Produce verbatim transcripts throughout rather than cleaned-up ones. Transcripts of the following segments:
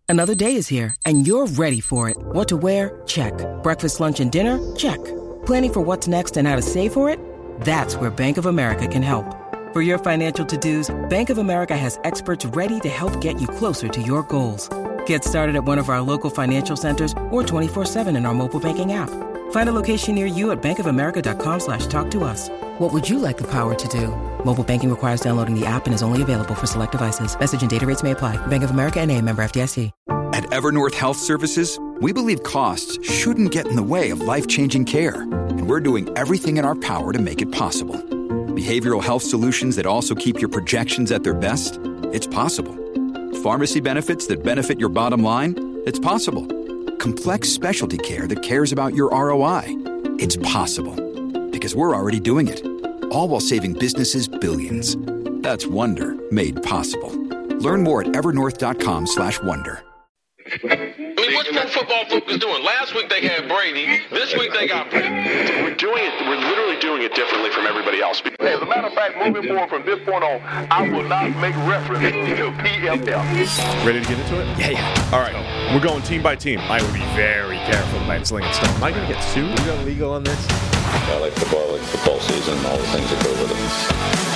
Another day is here, and you're ready for it. What to wear? Check. Breakfast, lunch, and dinner? Check. Planning for what's next and how to save for it? That's where Bank of America can help. For your financial to-dos, Bank of America has experts ready to help get you closer to your goals. Get started at one of our local financial centers or twenty-four seven in our mobile banking app. Find a location near you at bankofamerica.com slash talk to us. What would you like the power to do? Mobile banking requires downloading the app and is only available for select devices. Message and data rates may apply. Bank of America N A, member F D I C. At Evernorth Health Services, we believe costs shouldn't get in the way of life-changing care. And we're doing everything in our power to make it possible. Behavioral health solutions that also keep your projections at their best? It's possible. Pharmacy benefits that benefit your bottom line? It's possible. Complex specialty care that cares about your R O I? It's possible. Because we're already doing it. All while saving businesses billions. That's Wonder made possible. Learn more at evernorth.com slash wonder. I mean, what's pro football focus doing? Last week they had Brady. This week they got Brady. We're doing it. We're literally doing it differently from everybody else. Hey, as a matter of fact, moving forward from this point on, I will not make reference to P F L. Ready to get into it? Yeah, yeah. All right. We're going team by team. I would be very careful about slinging stone. Am I going to get sued? We got legal on this? I like football, I like football season, and all the things that go with it.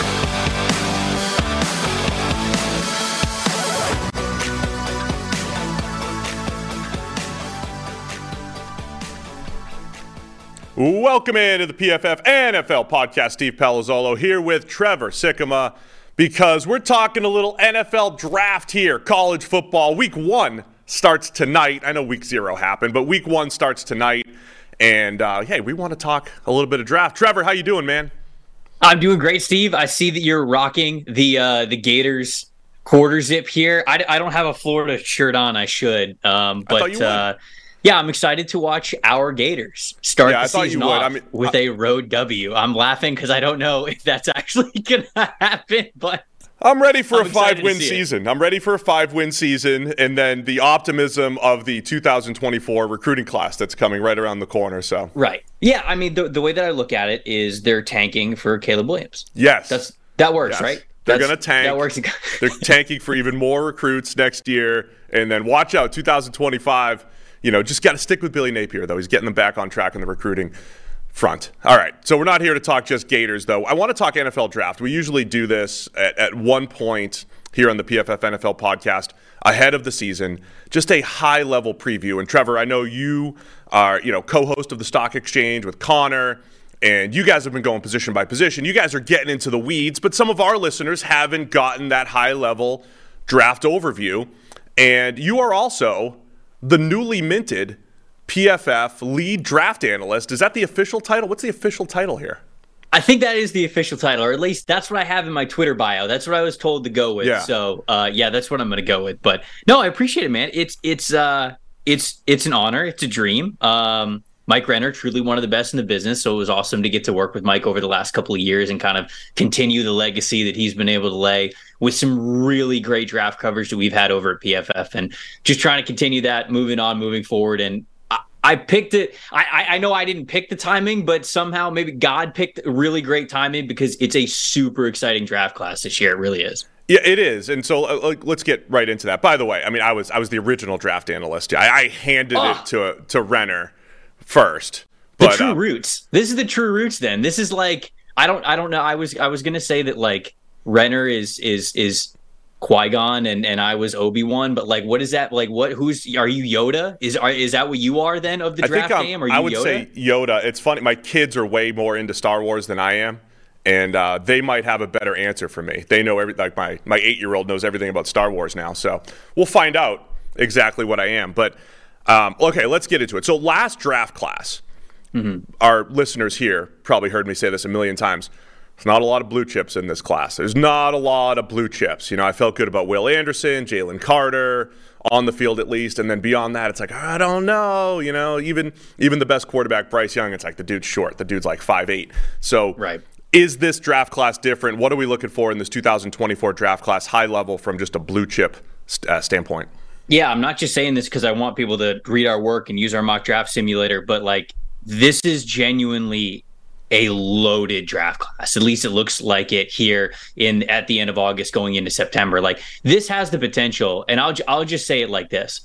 Welcome into the P F F N F L podcast. Steve Palazzolo here with Trevor Sikkema because we're talking a little N F L draft here. College football. Week one starts tonight. I know week zero happened, but week one starts tonight. And, uh, hey, we want to talk a little bit of draft. Trevor, how you doing, man? I'm doing great, Steve. I see that you're rocking the uh, the Gators quarter zip here. I, I don't have a Florida shirt on. I should. Um, but, I thought you would. Uh, yeah, I'm excited to watch our Gators start yeah, the I thought season you would. off I mean, with I, a road W. I'm laughing because I don't know if that's actually going to happen, but I'm ready for I'm a five-win season. It. I'm ready for a five-win season, and then the optimism of the two thousand twenty-four recruiting class that's coming right around the corner. So right, yeah. I mean, the the way that I look at it is they're tanking for Caleb Williams. Yes, that's that works, yes. right? They're going to tank. That works. They're tanking for even more recruits next year, and then watch out, two thousand twenty-five. You know, just got to stick with Billy Napier, though. He's getting them back on track in the recruiting front. All right, so we're not here to talk just Gators, though. I want to talk N F L draft. We usually do this at, at one point here on the P F F N F L podcast ahead of the season, just a high-level preview. And, Trevor, I know you are, you know, co-host of the Stock Exchange with Connor, and you guys have been going position by position. You guys are getting into the weeds, but some of our listeners haven't gotten that high-level draft overview. And you are also the newly minted P F F lead draft analyst. Is that the official title? What's the official title here? I think that is the official title, or at least that's what I have in my Twitter bio. That's what I was told to go with. Yeah. So, uh, yeah, that's what I'm going to go with. But no, I appreciate it, man. It's it's uh it's it's an honor. It's a dream. Um, Mike Renner, truly one of the best in the business. So it was awesome to get to work with Mike over the last couple of years and kind of continue the legacy that he's been able to lay with some really great draft coverage that we've had over at P F F, and just trying to continue that, moving on, moving forward. And I, I picked it. I, I know I didn't pick the timing, but somehow maybe God picked really great timing because it's a super exciting draft class this year. It really is. Yeah, it is. And so uh, let's get right into that. By the way, I mean, I was I was the original draft analyst. I, I handed oh. it to to Renner first. The but, true um, roots. This is the true roots. Then this is like I don't I don't know. I was I was gonna say that like Renner is is is Qui-Gon and, and I was Obi-Wan, but like what is that like? What who's are you Yoda? Is are, is that what you are then of the draft game? Are you I would Yoda? say Yoda. It's funny. My kids are way more into Star Wars than I am. And uh, they might have a better answer for me. They know every like my my eight-year-old knows everything about Star Wars now. So we'll find out exactly what I am. But um, okay, let's get into it. So last draft class, mm-hmm. our listeners here probably heard me say this a million times. There's not a lot of blue chips in this class. There's not a lot of blue chips. You know, I felt good about Will Anderson, Jalen Carter, on the field at least. And then beyond that, it's like, I don't know. You know, even even the best quarterback, Bryce Young, it's like the dude's short. The dude's like five eight. So right. Is this draft class different? What are we looking for in this two thousand twenty-four draft class, high level from just a blue chip st- uh, standpoint? Yeah, I'm not just saying this because I want people to read our work and use our mock draft simulator, but like this is genuinely a loaded draft class. At least it looks like it here in at the end of August going into September. Like, this has the potential, and I'll I'll just say it like this.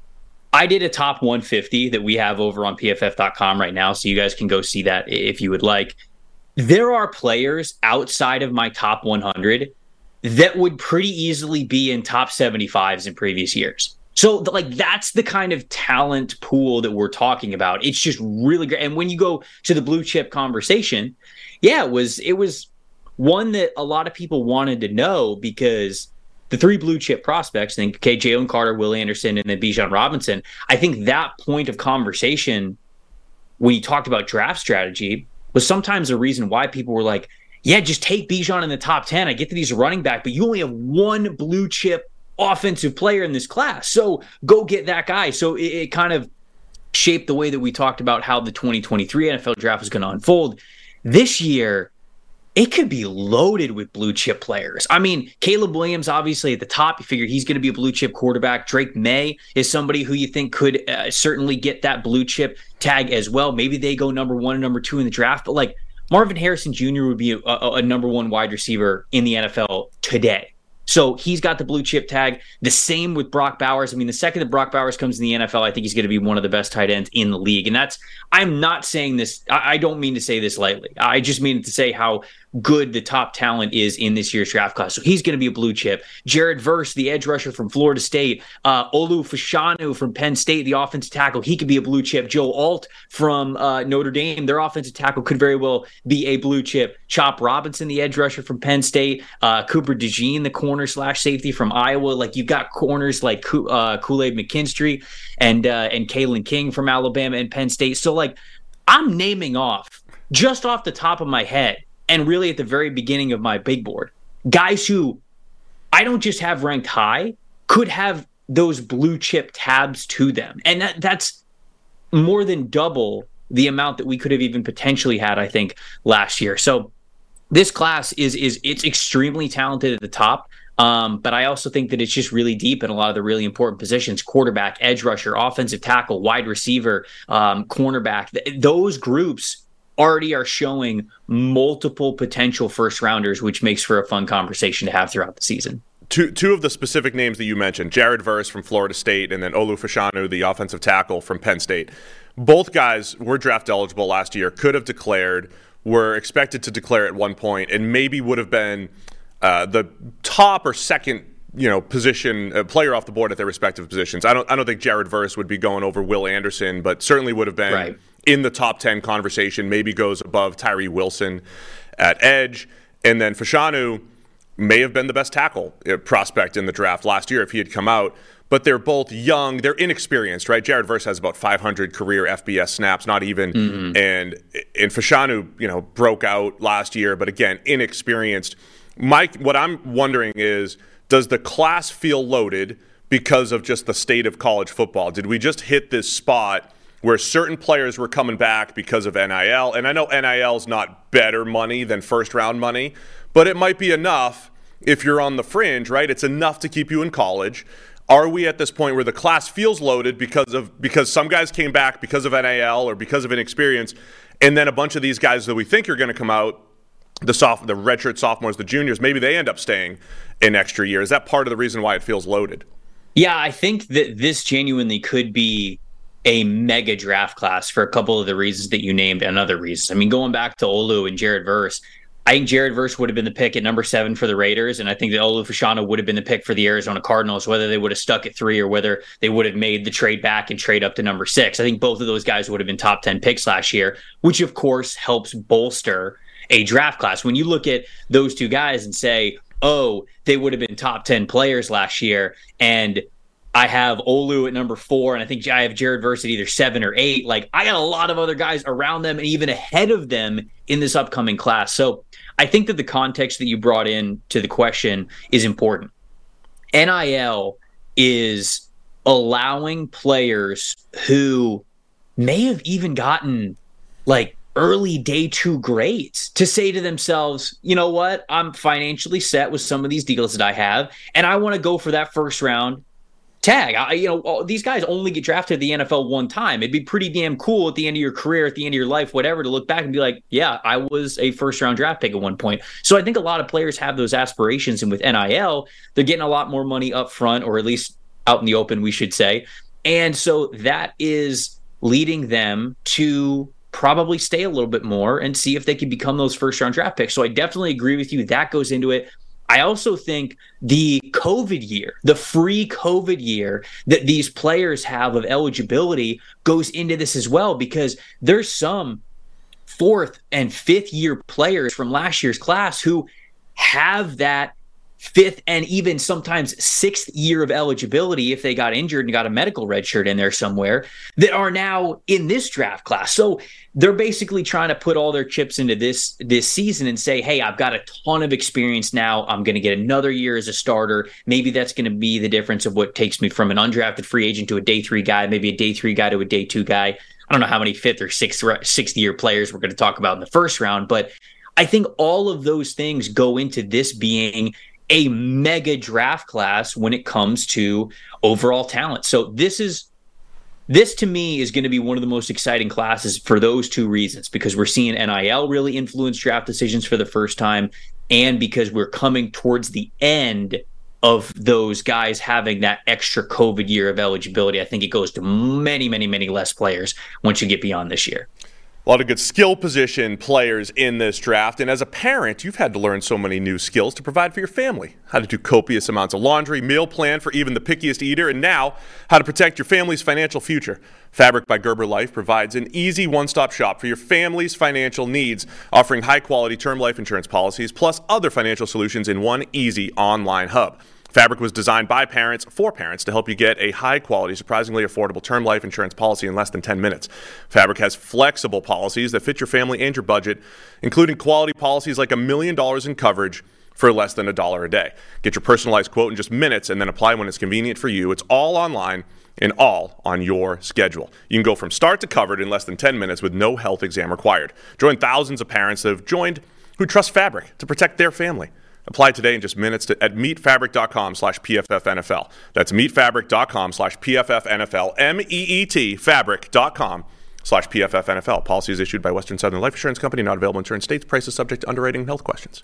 I did a top one fifty that we have over on P F F dot com right now, so you guys can go see that if you would like. There are players outside of my top one hundred that would pretty easily be in top seventy-fives in previous years. So, like, that's the kind of talent pool that we're talking about. It's just really great. And when you go to the blue chip conversation, yeah, it was it was one that a lot of people wanted to know, because the three blue chip prospects, I think, okay, Jalen Carter, Will Anderson, and then Bijan Robinson, I think that point of conversation when you talked about draft strategy was sometimes a reason why people were like, yeah, just take Bijan in the top ten. I get that he's a running back, but you only have one blue chip offensive player in this class. So go get that guy. So it, it kind of shaped the way that we talked about how the twenty twenty-three N F L draft was going to unfold. This year, it could be loaded with blue chip players. I mean, Caleb Williams, obviously at the top, you figure he's going to be a blue chip quarterback. Drake May is somebody who you think could uh, certainly get that blue chip tag as well. Maybe they go number one and number two in the draft, but like Marvin Harrison Junior would be a, a, a number one wide receiver in the N F L today. So he's got the blue chip tag. The same with Brock Bowers. I mean, the second that Brock Bowers comes in the N F L, I think he's going to be one of the best tight ends in the league. And that's, I'm not saying this, I, I don't mean to say this lightly. I just mean to say how good the top talent is in this year's draft class. So he's going to be a blue chip. Jared Verse, the edge rusher from Florida State. Uh, Olu Fashanu from Penn State, the offensive tackle. He could be a blue chip. Joe Alt from uh, Notre Dame, their offensive tackle, could very well be a blue chip. Chop Robinson, the edge rusher from Penn State. Uh, Cooper DeJean, the corner slash safety from Iowa. Like, you've got corners like Ko- uh, Kool-Aid McKinstry and, uh, and Kalen King from Alabama and Penn State. So, like, I'm naming off, just off the top of my head, and really at the very beginning of my big board, guys who I don't just have ranked high, could have those blue chip tabs to them. And that, that's more than double the amount that we could have even potentially had, I think, last year. So this class is, is it's extremely talented at the top. Um, but I also think that it's just really deep in a lot of the really important positions: quarterback, edge rusher, offensive tackle, wide receiver, um, cornerback. Th- those groups already are showing multiple potential first rounders, which makes for a fun conversation to have throughout the season. Two two of the specific names that you mentioned, Jared Verse from Florida State and then Olu Fashanu, the offensive tackle from Penn State. Both guys were draft eligible last year, could have declared, were expected to declare at one point, and maybe would have been uh, the top or second, you know, position uh, player off the board at their respective positions. I don't I don't think Jared Verse would be going over Will Anderson, but certainly would have been right in the top ten conversation, maybe goes above Tyree Wilson at edge. And then Fashanu may have been the best tackle prospect in the draft last year if he had come out. But they're both young. They're inexperienced, right? Jared Verse has about five hundred career F B S snaps, not even. Mm-hmm. And, and Fashanu, you know, broke out last year, but again, inexperienced. Mike, what I'm wondering is, does the class feel loaded because of just the state of college football? Did we just hit this spot where certain players were coming back because of N I L? And I know N I L is not better money than first-round money, but it might be enough if you're on the fringe, right? It's enough to keep you in college. Are we at this point where the class feels loaded because of because some guys came back because of N I L or because of inexperience, and then a bunch of these guys that we think are going to come out, the soft, the redshirt sophomores, the juniors, maybe they end up staying an extra year? Is that part of the reason why it feels loaded? Yeah, I think that this genuinely could be a mega draft class for a couple of the reasons that you named and other reasons. I mean, going back to Olu and Jared Verse, I think Jared Verse would have been the pick at number seven for the Raiders, and I think that Olu Fashanu would have been the pick for the Arizona Cardinals, whether they would have stuck at three or whether they would have made the trade back and trade up to number six. I think both of those guys would have been top ten picks last year, which of course helps bolster a draft class. When you look at those two guys and say, oh, they would have been top ten players last year, and I have Olu at number four, and I think I have Jared Verse at either seven or eight. Like, I got a lot of other guys around them and even ahead of them in this upcoming class. So I think that the context that you brought in to the question is important. N I L is allowing players who may have even gotten like early day two grades to say to themselves, you know what, I'm financially set with some of these deals that I have, and I want to go for that first round tag. I, you know, all, these guys only get drafted at the N F L one time. It'd be pretty damn cool at the end of your career, at the end of your life, whatever, to look back and be like, yeah, I was a first round draft pick at one point. So I think a lot of players have those aspirations. And with N I L, they're getting a lot more money up front, or at least out in the open, we should say. And so that is leading them to probably stay a little bit more and see if they can become those first round draft picks. So I definitely agree with you. That goes into it. I also think the COVID year, the free COVID year that these players have of eligibility goes into this as well, because there's some fourth and fifth year players from last year's class who have that fifth and even sometimes sixth year of eligibility if they got injured and got a medical red shirt in there somewhere, that are now in this draft class. So they're basically trying to put all their chips into this this season and say, hey, I've got a ton of experience now. I'm going to get another year as a starter. Maybe that's going to be the difference of what takes me from an undrafted free agent to a day three guy, maybe a day three guy to a day two guy. I don't know how many fifth or sixth, sixth year players we're going to talk about in the first round, but I think all of those things go into this being a mega draft class when it comes to overall talent. So this is, this to me is going to be one of the most exciting classes for those two reasons, because we're seeing N I L really influence draft decisions for the first time, and because we're coming towards the end of those guys having that extra COVID year of eligibility. I think it goes to many, many, many less players once you get beyond this year. A lot of good skill position players in this draft. And as a parent, you've had to learn so many new skills to provide for your family. How to do copious amounts of laundry, meal plan for even the pickiest eater, and now how to protect your family's financial future. Fabric by Gerber Life provides an easy one-stop shop for your family's financial needs, offering high-quality term life insurance policies plus other financial solutions in one easy online hub. Fabric was designed by parents for parents to help you get a high-quality, surprisingly affordable term life insurance policy in less than ten minutes. Fabric has flexible policies that fit your family and your budget, including quality policies like a million dollars in coverage for less than a dollar a day. Get your personalized quote in just minutes and then apply when it's convenient for you. It's all online and all on your schedule. You can go from start to covered in less than ten minutes with no health exam required. Join thousands of parents that have joined who trust Fabric to protect their family. Apply today in just minutes to, at meetfabric.com slash PFFNFL. That's meetfabric.com slash PFFNFL. M E E T fabric.com slash PFFNFL. Policy is issued by Western Southern Life Insurance Company, not available in certain states. Prices subject to underwriting and health questions.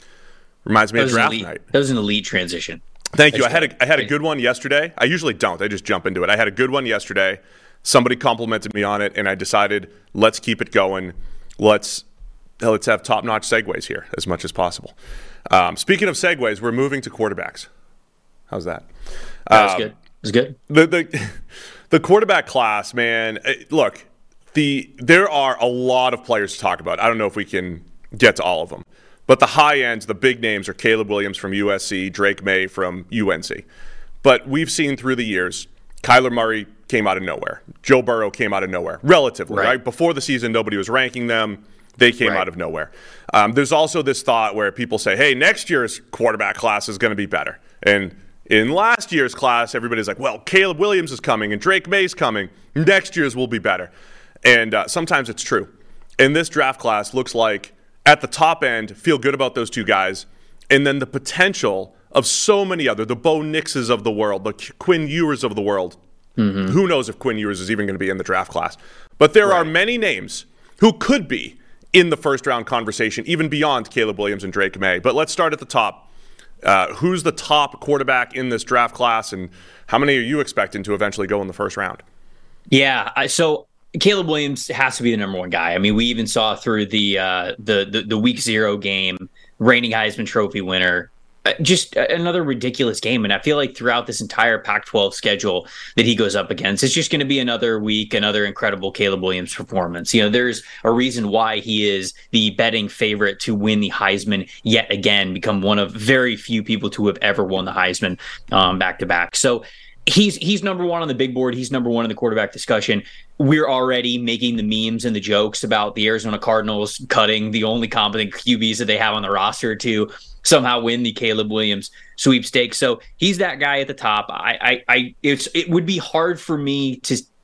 Reminds me of draft night. That was an elite transition. Thank you. I had a, I had a good one yesterday. I usually don't. I just jump into it. I had a good one yesterday. Somebody complimented me on it, and I decided, let's keep it going. Let's, let's have top-notch segues here as much as possible. Um, speaking of segues, we're moving to quarterbacks. How's that? That was um, good. It was good. The, the the quarterback class, man. Look, the there are a lot of players to talk about. I don't know if we can get to all of them, but the high ends, the big names, are Caleb Williams from U S C, Drake May from U N C. But we've seen through the years, Kyler Murray came out of nowhere. Joe Burrow came out of nowhere, relatively. Right, right? Before the season, nobody was ranking them. They came right out of nowhere. Um, there's also this thought where people say, hey, next year's quarterback class is going to be better. And in last year's class, everybody's like, well, Caleb Williams is coming and Drake May's coming. Next year's will be better. And uh, sometimes it's true. And this draft class looks like, at the top end, feel good about those two guys. And then the potential of so many other, the Bo Nixes of the world, the Quinn Ewers of the world. Mm-hmm. Who knows if Quinn Ewers is even going to be in the draft class. But there right. are many names who could be in the first round conversation, even beyond Caleb Williams and Drake May. But let's start at the top. Uh, who's the top quarterback in this draft class, and how many are you expecting to eventually go in the first round? Yeah, I, so Caleb Williams has to be the number one guy. I mean, we even saw through the uh, the, the the week zero game, reigning Heisman Trophy winner, just another ridiculous game. And I feel like throughout this entire Pac twelve schedule that he goes up against, it's just going to be another week, another incredible Caleb Williams performance. You know, there's a reason why he is the betting favorite to win the Heisman yet again, become one of very few people to have ever won the Heisman um, back to back. So he's he's number one on the big board. He's number one in the quarterback discussion. We're already making the memes and the jokes about the Arizona Cardinals cutting the only competent Q Bs that they have on the roster to somehow win the Caleb Williams sweepstakes. So he's that guy at the top. I, I, I it's it would be hard for me to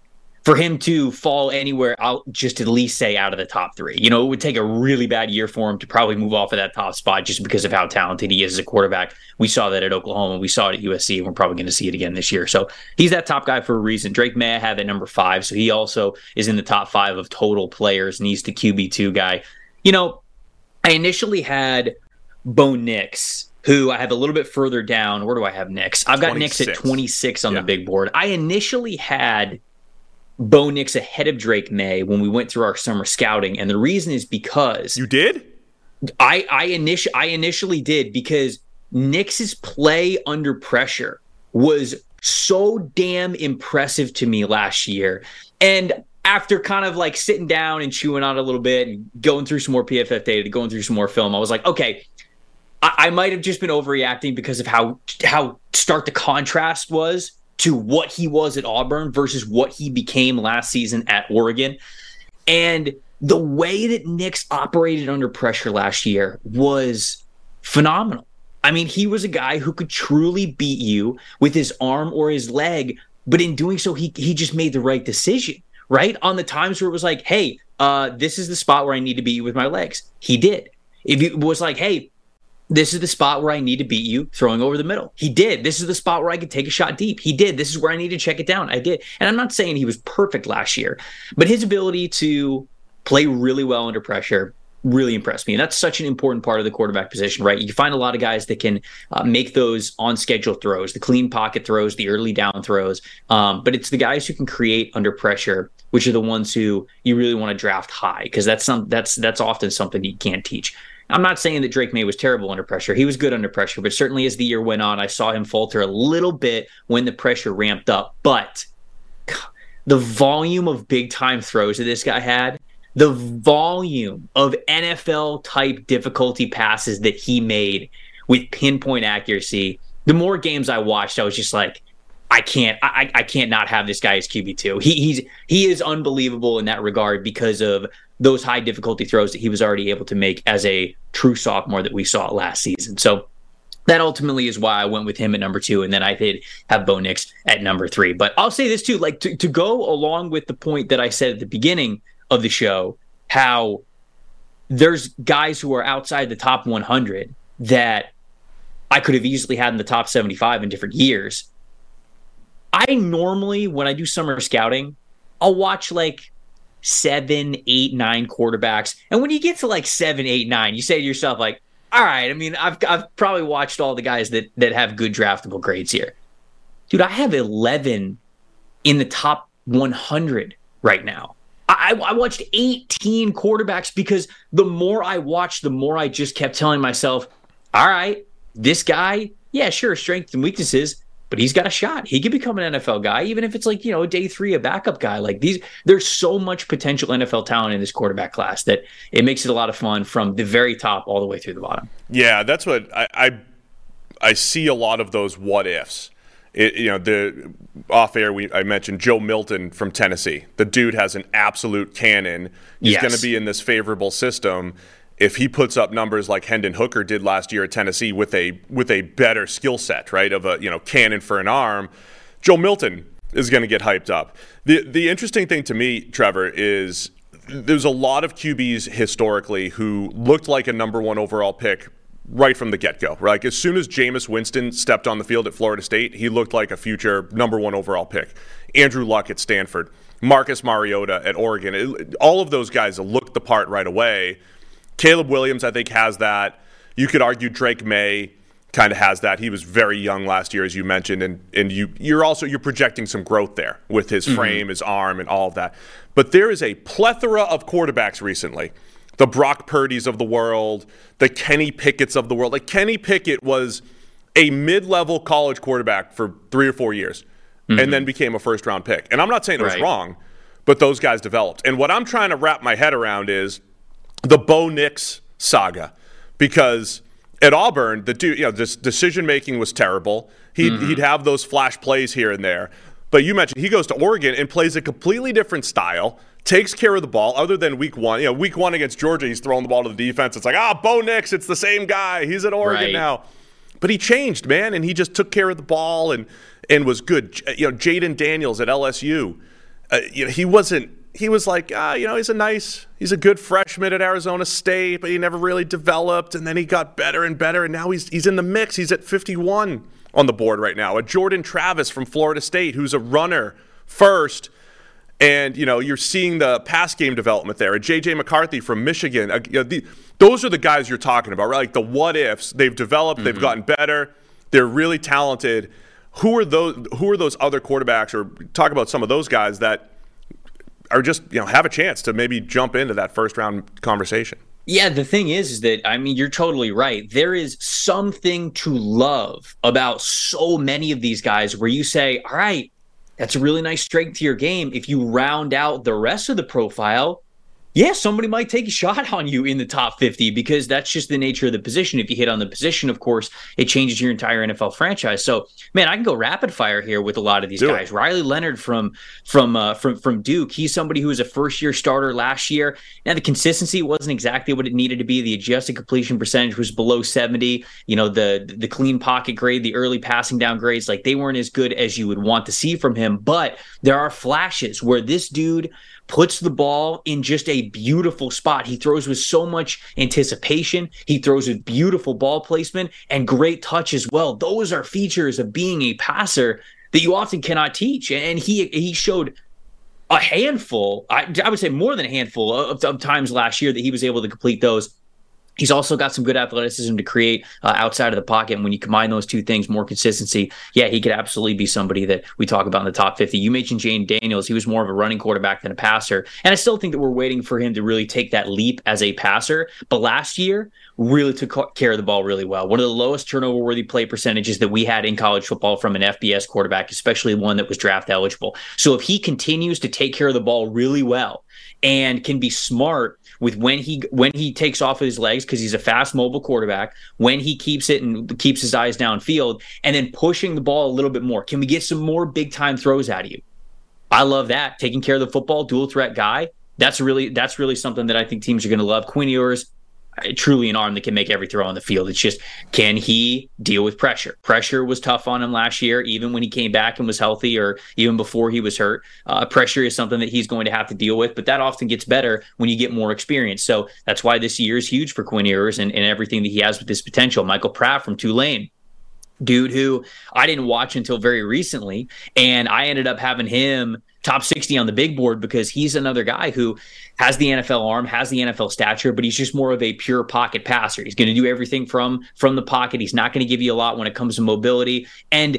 for him to fall anywhere out, just at least say out of the top three. You know, it would take a really bad year for him to probably move off of that top spot just because of how talented he is as a quarterback. We saw that at Oklahoma. We saw it at U S C, and we're probably going to see it again this year. So he's that top guy for a reason. Drake May I have at number five, so he also is in the top five of total players, and he's the Q B two guy. You know, I initially had Bo Nix, who I have a little bit further down. Where do I have Nix? I've got twenty-six. Nix at twenty-six on yeah. the big board. I initially had Bo Nix ahead of Drake May when we went through our summer scouting, and the reason is because you did. I I, initi- I initially did because Nix's play under pressure was so damn impressive to me last year, and after kind of like sitting down and chewing on it a little bit and going through some more P F F data, going through some more film, I was like, okay, I, I might have just been overreacting because of how how stark the contrast was to what he was at Auburn versus what he became last season at Oregon. And the way that Nix operated under pressure last year was phenomenal. I mean, he was a guy who could truly beat you with his arm or his leg, but in doing so, he he just made the right decision, right? On the times where it was like, hey, uh, this is the spot where I need to beat you with my legs. He did. If it was like, hey, this is the spot where I need to beat you throwing over the middle. He did. This is the spot where I could take a shot deep. He did. This is where I need to check it down. I did. And I'm not saying he was perfect last year, but his ability to play really well under pressure really impressed me. And that's such an important part of the quarterback position, right? You find a lot of guys that can uh, make those on-schedule throws, the clean pocket throws, the early down throws. Um, but it's the guys who can create under pressure, which are the ones who you really want to draft high, because that's some that's that's often something you can't teach. I'm not saying that Drake May was terrible under pressure. He was good under pressure, but certainly as the year went on, I saw him falter a little bit when the pressure ramped up. But the volume of big-time throws that this guy had, the volume of N F L-type difficulty passes that he made with pinpoint accuracy, the more games I watched, I was just like, I can't, I, I can't not have this guy as Q B two. He, he's he is unbelievable in that regard because of those high difficulty throws that he was already able to make as a true sophomore that we saw last season. So that ultimately is why I went with him at number two, and then I did have Bo Nix at number three. But I'll say this too, like to, to go along with the point that I said at the beginning of the show, how there's guys who are outside the top one hundred that I could have easily had in the top seventy-five in different years. I normally, when I do summer scouting, I'll watch like seven, eight, nine quarterbacks. And when you get to like seven, eight, nine, you say to yourself, like, all right, I mean, I've I've probably watched all the guys that that have good draftable grades here. Dude, I have eleven in the top one hundred right now. I, I watched eighteen quarterbacks because the more I watched, the more I just kept telling myself, all right, this guy, yeah, sure, strengths and weaknesses, but he's got a shot. He could become an N F L guy, even if it's like, you know, day three, a backup guy. Like these, there's so much potential N F L talent in this quarterback class that it makes it a lot of fun from the very top all the way through the bottom. Yeah, that's what I I, I see a lot of those what ifs. It, you know, the off air we I mentioned Joe Milton from Tennessee. The dude has an absolute cannon. He's yes. going to be in this favorable system. If he puts up numbers like Hendon Hooker did last year at Tennessee with a with a better skill set, right, of a you know cannon for an arm, Joe Milton is going to get hyped up. The the interesting thing to me, Trevor, is there's a lot of Q Bs historically who looked like a number one overall pick right from the get-go. Like as soon as Jameis Winston stepped on the field at Florida State, he looked like a future number one overall pick. Andrew Luck at Stanford, Marcus Mariota at Oregon, it, all of those guys looked the part right away. Caleb Williams, I think, has that. You could argue Drake May kind of has that. He was very young last year, as you mentioned, and and you you're also you're projecting some growth there with his frame, mm-hmm. his arm, and all of that. But there is a plethora of quarterbacks recently. The Brock Purdy's of the world, the Kenny Pickett's of the world. Like Kenny Pickett was a mid-level college quarterback for three or four years mm-hmm. and then became a first-round pick. And I'm not saying it was right. wrong, but those guys developed. And what I'm trying to wrap my head around is the Bo Nix saga, because at Auburn, the dude, you know, this decision-making was terrible. He'd, mm-hmm. he'd have those flash plays here and there. But you mentioned he goes to Oregon and plays a completely different style, takes care of the ball, other than week one. You know, week one against Georgia, he's throwing the ball to the defense. It's like, ah, Bo Nix, it's the same guy. He's at Oregon right. now. But he changed, man, and he just took care of the ball and and was good. You know, Jaden Daniels at L S U. uh, you know, he wasn't. He was like, ah, you know, he's a nice, he's a good freshman at Arizona State, but he never really developed. And then he got better and better, and now he's he's in the mix. He's at fifty-one on the board right now. A Jordan Travis from Florida State, who's a runner first, and you know, you're seeing the pass game development there. A J J McCarthy from Michigan. Uh, you know, the, those are the guys you're talking about, right? Like the what ifs. They've developed. Mm-hmm. They've gotten better. They're really talented. Who are those? Who are those other quarterbacks? Or talk about some of those guys that are just, you know, have a chance to maybe jump into that first round conversation. Yeah, the thing is, is that, I mean, you're totally right. There is something to love about so many of these guys where you say, all right, that's a really nice strength to your game. If you round out the rest of the profile, yeah, somebody might take a shot on you in the top fifty because that's just the nature of the position. If you hit on the position, of course, it changes your entire N F L franchise. So, man, I can go rapid fire here with a lot of these Do guys. It. Riley Leonard from from uh, from from Duke. He's somebody who was a first year starter last year. Now the consistency wasn't exactly what it needed to be. The adjusted completion percentage was below seventy. You know, the the clean pocket grade, the early passing down grades, like they weren't as good as you would want to see from him. But there are flashes where this dude puts the ball in just a beautiful spot. He throws with so much anticipation. He throws with beautiful ball placement and great touch as well. Those are features of being a passer that you often cannot teach. And he he showed a handful, I, I would say more than a handful of, of times last year that he was able to complete those. He's also got some good athleticism to create uh, outside of the pocket. And when you combine those two things, more consistency, yeah, he could absolutely be somebody that we talk about in the top fifty. You mentioned Jane Daniels. He was more of a running quarterback than a passer. And I still think that we're waiting for him to really take that leap as a passer. But last year, really took care of the ball really well. One of the lowest turnover-worthy play percentages that we had in college football from an F B S quarterback, especially one that was draft eligible. So if he continues to take care of the ball really well and can be smart with when he when he takes off his legs, because he's a fast, mobile quarterback, when he keeps it and keeps his eyes downfield, and then pushing the ball a little bit more. Can we get some more big-time throws out of you? I love that. Taking care of the football, dual-threat guy, that's really that's really something that I think teams are going to love. Quinn Ewers, truly an arm that can make every throw on the field. It's just, can he deal with pressure? Pressure was tough on him last year, even when he came back and was healthy, or even before he was hurt. Uh, pressure is something that he's going to have to deal with, but that often gets better when you get more experience. So that's why this year is huge for Quinn Ewers and, and everything that he has with his potential. Michael Pratt from Tulane, dude who I didn't watch until very recently, and I ended up having him top sixty on the big board because he's another guy who has the N F L arm, has the N F L stature, but he's just more of a pure pocket passer. He's going to do everything from from the pocket. He's not going to give you a lot when it comes to mobility, and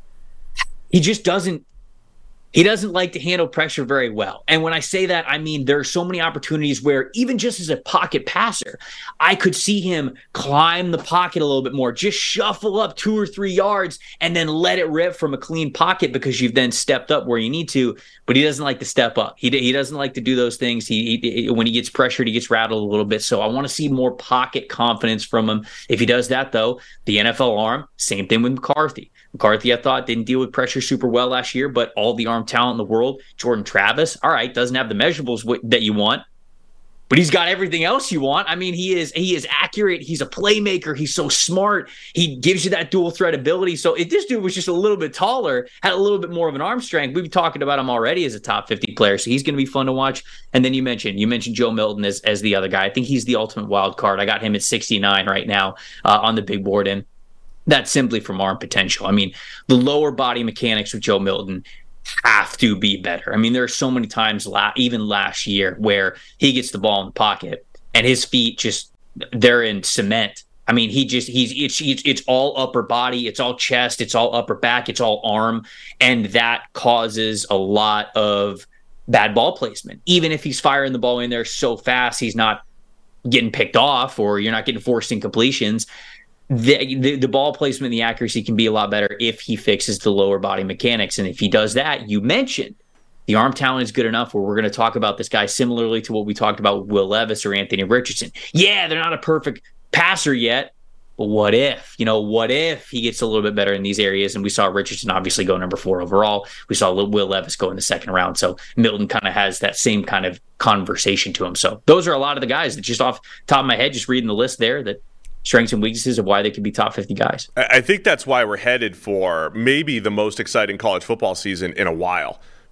he just doesn't He doesn't like to handle pressure very well. And when I say that, I mean there are so many opportunities where even just as a pocket passer, I could see him climb the pocket a little bit more, just shuffle up two or three yards and then let it rip from a clean pocket because you've then stepped up where you need to. But he doesn't like to step up. He he doesn't like to do those things. He, he when he gets pressured, he gets rattled a little bit. So I want to see more pocket confidence from him. If he does that, though, the N F L arm, same thing with McCarthy. McCarthy, I thought, didn't deal with pressure super well last year, but all the arm talent in the world. Jordan Travis, all right, doesn't have the measurables w- that you want, but he's got everything else you want. I mean, he is he is accurate. He's a playmaker. He's so smart. He gives you that dual threat ability. So if this dude was just a little bit taller, had a little bit more of an arm strength, we've been talking about him already as a top fifty player. So he's going to be fun to watch. And then you mentioned you mentioned Joe Milton as, as the other guy. I think he's the ultimate wild card. I got him at sixty-nine right now uh, on the big board, and that's simply from arm potential. I mean, the lower body mechanics with Joe Milton have to be better. I mean, there are so many times, la- even last year, where he gets the ball in the pocket and his feet just, they're in cement. I mean, he just, he's, it's, it's, it's all upper body, it's all chest, it's all upper back, it's all arm. And that causes a lot of bad ball placement. Even if he's firing the ball in there so fast, he's not getting picked off or you're not getting forced incompletions. The, the the ball placement and the accuracy can be a lot better if he fixes the lower body mechanics. And if he does that, you mentioned the arm talent is good enough where we're going to talk about this guy similarly to what we talked about with Will Levis or Anthony Richardson. Yeah, they're not a perfect passer yet, but what if? You know, what if he gets a little bit better in these areas? And we saw Richardson obviously go number four overall. We saw Will Levis go in the second round. So Milton kind of has that same kind of conversation to him. So those are a lot of the guys that just off the top of my head, just reading the list there, that strengths and weaknesses of why they could be top fifty guys. I think that's why we're headed for maybe the most exciting college football season in a while,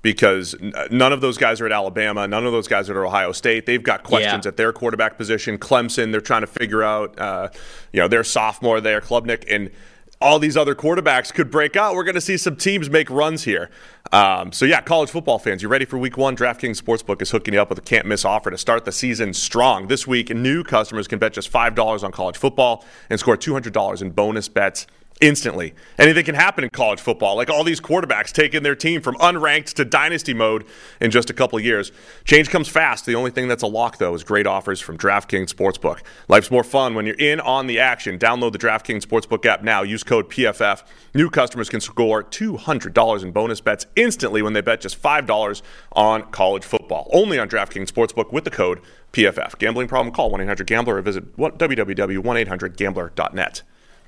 because none of those guys are at Alabama. None of those guys are at Ohio State. They've got questions yeah. at their quarterback position. Clemson, they're trying to figure out, uh, you know, their sophomore there, Klubnik, and all these other quarterbacks could break out. We're going to see some teams make runs here. Um, so, yeah, college football fans, you ready for week one? DraftKings Sportsbook is hooking you up with a can't-miss offer to start the season strong. This week, new customers can bet just five dollars on college football and score two hundred dollars in bonus bets instantly. Anything can happen in college football, like all these quarterbacks taking their team from unranked to dynasty mode in just a couple of years. Change comes fast. The only thing that's a lock, though, is great offers from DraftKings Sportsbook. Life's more fun when you're in on the action. Download the DraftKings Sportsbook app now. Use code P F F. New customers can score two hundred dollars in bonus bets instantly when they bet just five dollars on college football. Only on DraftKings Sportsbook with the code P F F. Gambling problem? Call one eight hundred gambler or visit w w w dot one eight hundred gambler dot net.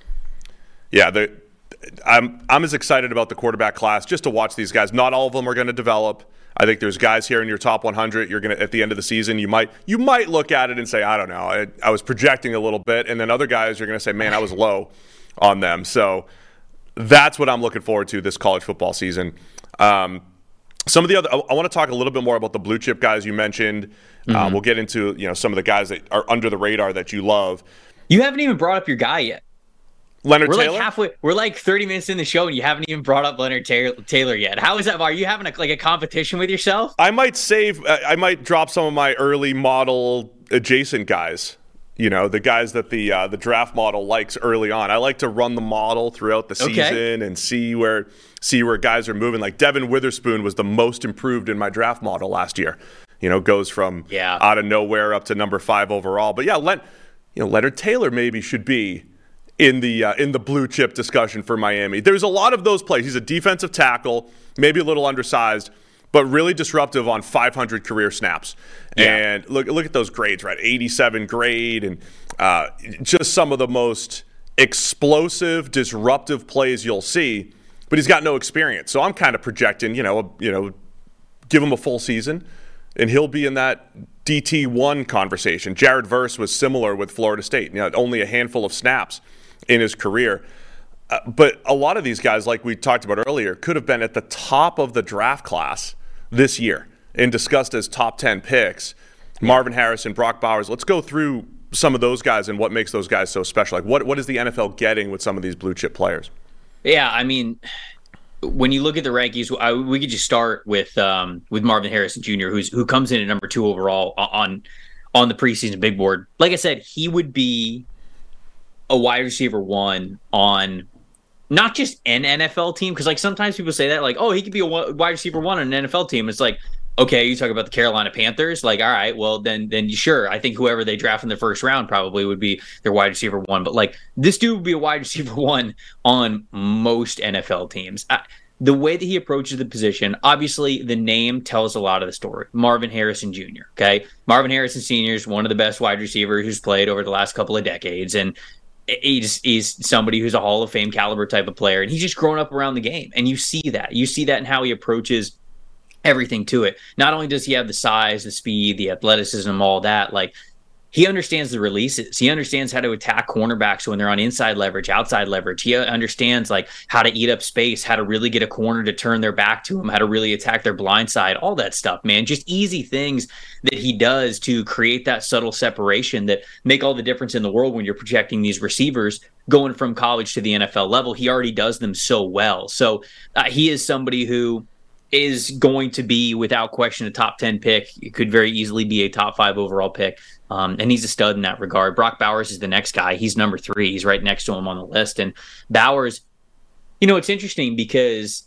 Yeah, the, I'm I'm as excited about the quarterback class just to watch these guys. Not all of them are going to develop. I think there's guys here in your top one hundred. You're going to at the end of the season, you might you might look at it and say, I don't know, I, I was projecting a little bit, and then other guys you're going to say, man, I was low on them. So that's what I'm looking forward to this college football season. Um, some of the other, I, I want to talk a little bit more about the blue chip guys you mentioned. Mm-hmm. Um, we'll get into you know some of the guys that are under the radar that you love. You haven't even brought up your guy yet. Leonard we're Taylor? Like halfway. We're like thirty minutes in the show, and you haven't even brought up Leonard Taylor yet. How is that? Are you having a, like a competition with yourself? I might save. I might drop some of my early model adjacent guys. You know, the guys that the uh, the draft model likes early on. I like to run the model throughout the season okay. and see where see where guys are moving. Like Devin Witherspoon was the most improved in my draft model last year. You know, goes from yeah. out of nowhere up to number five overall. But yeah, Len, you know, Leonard Taylor maybe should be in the uh, in the blue chip discussion for Miami. There's a lot of those plays. He's a defensive tackle, maybe a little undersized, but really disruptive on five hundred career snaps. Yeah. And look look at those grades, right? eighty-seven grade, and uh, just some of the most explosive, disruptive plays you'll see. But he's got no experience, so I'm kind of projecting, you know, you know, give him a full season, and he'll be in that D T one conversation. Jared Verse was similar with Florida State. You know, only a handful of snaps in his career. Uh, but a lot of these guys, like we talked about earlier, could have been at the top of the draft class this year and discussed as top ten picks. Marvin Harrison, Brock Bowers. Let's go through some of those guys and what makes those guys so special. Like, what what is the N F L getting with some of these blue chip players? Yeah, I mean, when you look at the rankings, I, we could just start with um, with Marvin Harrison Junior, who's who comes in at number two overall on on the preseason big board. Like I said, he would be a wide receiver one on not just an N F L team, because like sometimes people say that, like, oh, he could be a wide receiver one on an N F L team. It's like, okay, you talk about the Carolina Panthers, like, all right, well then then sure, I think whoever they draft in the first round probably would be their wide receiver one. But like this dude would be a wide receiver one on most N F L teams. I, the way that he approaches the position, obviously the name tells a lot of the story. Marvin Harrison Junior Okay, Marvin Harrison Senior is one of the best wide receivers who's played over the last couple of decades, and He's, he's somebody who's a Hall of Fame caliber type of player, and he's just grown up around the game. And you see that. You see that in how he approaches everything to it. Not only does he have the size, the speed, the athleticism, all that, like he understands the releases. He understands how to attack cornerbacks when they're on inside leverage, outside leverage. He understands like how to eat up space, how to really get a corner to turn their back to him, how to really attack their blind side, all that stuff, man. Just easy things that he does to create that subtle separation that make all the difference in the world when you're projecting these receivers going from college to the N F L level. He already does them so well. So uh, he is somebody who is going to be, without question, a top ten pick. It could very easily be a top five overall pick. Um, and he's a stud in that regard. Brock Bowers is the next guy. He's number three. He's right next to him on the list. And Bowers, you know, it's interesting because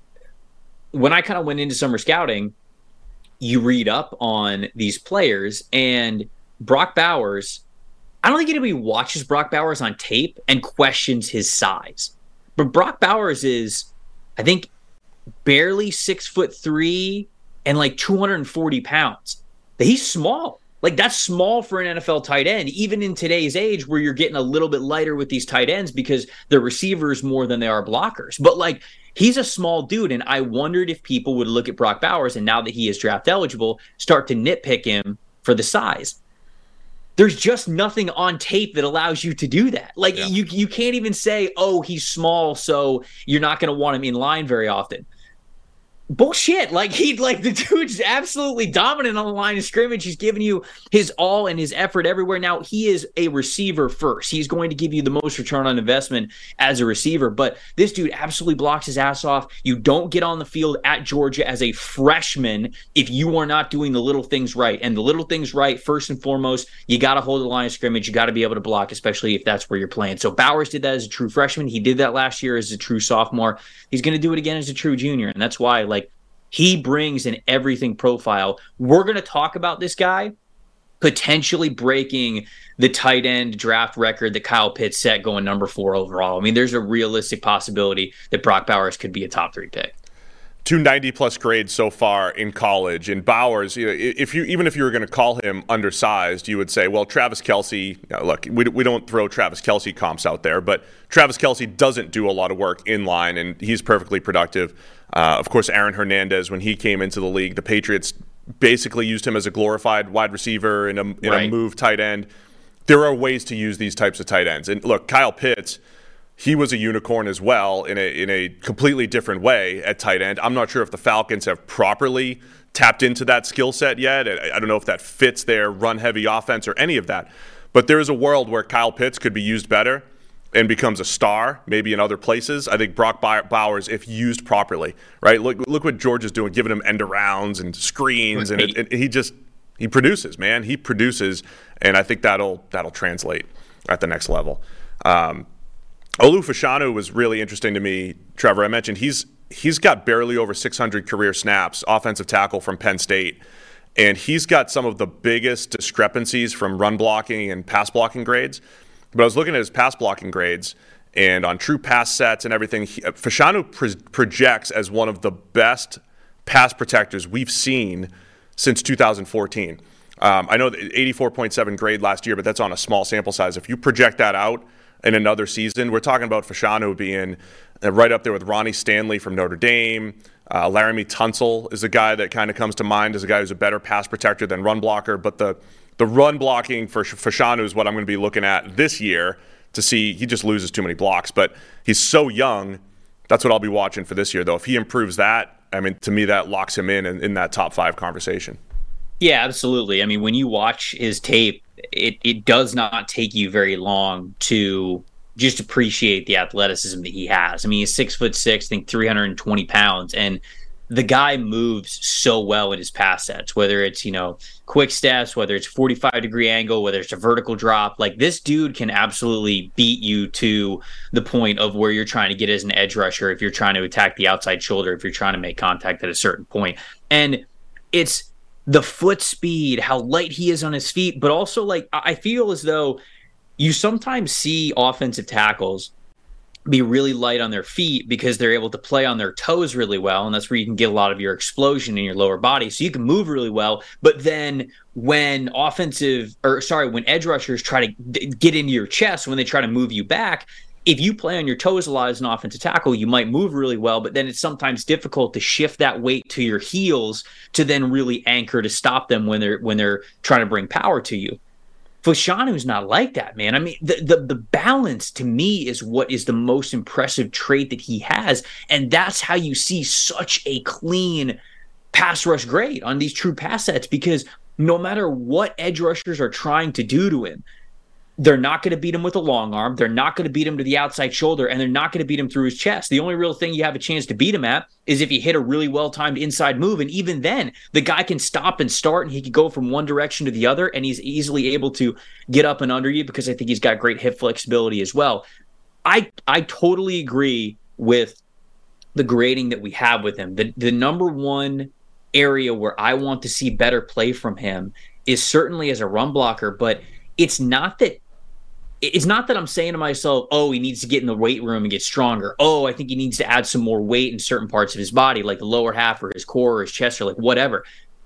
when I kind of went into summer scouting, you read up on these players, and Brock Bowers, I don't think anybody watches Brock Bowers on tape and questions his size. But Brock Bowers is, I think, barely six foot three and like two hundred forty pounds. He's small. Like, that's small for an N F L tight end, even in today's age where you're getting a little bit lighter with these tight ends because they're receivers more than they are blockers. But, like, he's a small dude, and I wondered if people would look at Brock Bowers, and now that he is draft eligible, start to nitpick him for the size. There's just nothing on tape that allows you to do that. Like, yeah. you you can't even say, oh, he's small, so you're not going to want him in line very often. Bullshit. Like he like the dude's absolutely dominant on the line of scrimmage. He's giving you his all and his effort everywhere. Now he is a receiver first. He's going to give you the most return on investment as a receiver, but this dude absolutely blocks his ass off. You don't get on the field at Georgia as a freshman if you are not doing the little things right. And the little things right, first and foremost, you got to hold the line of scrimmage. You got to be able to block, especially if that's where you're playing. So Bowers did that as a true freshman. He did that last year as a true sophomore. He's going to do it again as a true junior. And that's why, like, he brings an everything profile. We're going to talk about this guy potentially breaking the tight end draft record that Kyle Pitts set going number four overall. I mean, there's a realistic possibility that Brock Bowers could be a top three pick. two ninety plus grades so far in college. And Bowers, you know, if you even if you were going to call him undersized, you would say, well, Travis Kelce, look, we, we don't throw Travis Kelce comps out there, but Travis Kelce doesn't do a lot of work in line, and he's perfectly productive. Uh, of course, Aaron Hernandez, when he came into the league, the Patriots basically used him as a glorified wide receiver and a, in right. a move tight end. There are ways to use these types of tight ends. And look, Kyle Pitts, he was a unicorn as well in a in a completely different way at tight end. I'm not sure if the Falcons have properly tapped into that skill set yet. I don't know if that fits their run-heavy offense or any of that. But there is a world where Kyle Pitts could be used better and becomes a star, maybe in other places. I think Brock Bowers, if used properly, right? Look, look what George is doing, giving him end arounds and screens, and, it, and he just he produces, man. He produces, and I think that'll that'll translate at the next level. Um, Olu Fashanu was really interesting to me, Trevor. I mentioned he's he's got barely over six hundred career snaps, offensive tackle from Penn State, and he's got some of the biggest discrepancies from run blocking and pass blocking grades. But I was looking at his pass blocking grades, and on true pass sets and everything, he, Fashanu pro- projects as one of the best pass protectors we've seen since two thousand fourteen. Um, I know that eighty-four point seven grade last year, but that's on a small sample size. If you project that out in another season, we're talking about Fashanu being uh, right up there with Ronnie Stanley from Notre Dame. Uh, Laramie Tunsil is a guy that kind of comes to mind as a guy who's a better pass protector than run blocker, but the The run blocking for Fashanu is what I'm going to be looking at this year to see. He just loses too many blocks, but he's so young. That's what I'll be watching for this year, though. If he improves that, I mean, to me, that locks him in in, in that top five conversation. Yeah, absolutely. I mean, when you watch his tape, it, it does not take you very long to just appreciate the athleticism that he has. I mean, he's six foot six, I think three hundred twenty pounds, and the guy moves so well in his pass sets, whether it's, you know, quick steps, whether it's forty-five degree angle, whether it's a vertical drop. Like, this dude can absolutely beat you to the point of where you're trying to get as an edge rusher, if you're trying to attack the outside shoulder, if you're trying to make contact at a certain point. And it's the foot speed, how light he is on his feet, but also, like, I feel as though you sometimes see offensive tackles be really light on their feet because they're able to play on their toes really well, and that's where you can get a lot of your explosion in your lower body. So you can move really well, but then when offensive, or sorry, when edge rushers try to d- get into your chest, when they try to move you back, if you play on your toes a lot as an offensive tackle, you might move really well, but then it's sometimes difficult to shift that weight to your heels to then really anchor to stop them when they're when they're trying to bring power to you. Fashanu's not like that, man. I mean, the, the the balance to me is what is the most impressive trait that he has, and that's how you see such a clean pass rush grade on these true pass sets, because no matter what edge rushers are trying to do to him, they're not going to beat him with a long arm. They're not going to beat him to the outside shoulder, and they're not going to beat him through his chest. The only real thing you have a chance to beat him at is if you hit a really well-timed inside move, and even then, the guy can stop and start, and he can go from one direction to the other, and he's easily able to get up and under you because I think he's got great hip flexibility as well. I I totally agree with the grading that we have with him. The, the number one area where I want to see better play from him is certainly as a run blocker, but it's not that It's not that I'm saying to myself, oh, he needs to get in the weight room and get stronger. Oh, I think he needs to add some more weight in certain parts of his body, like the lower half or his core or his chest or like whatever.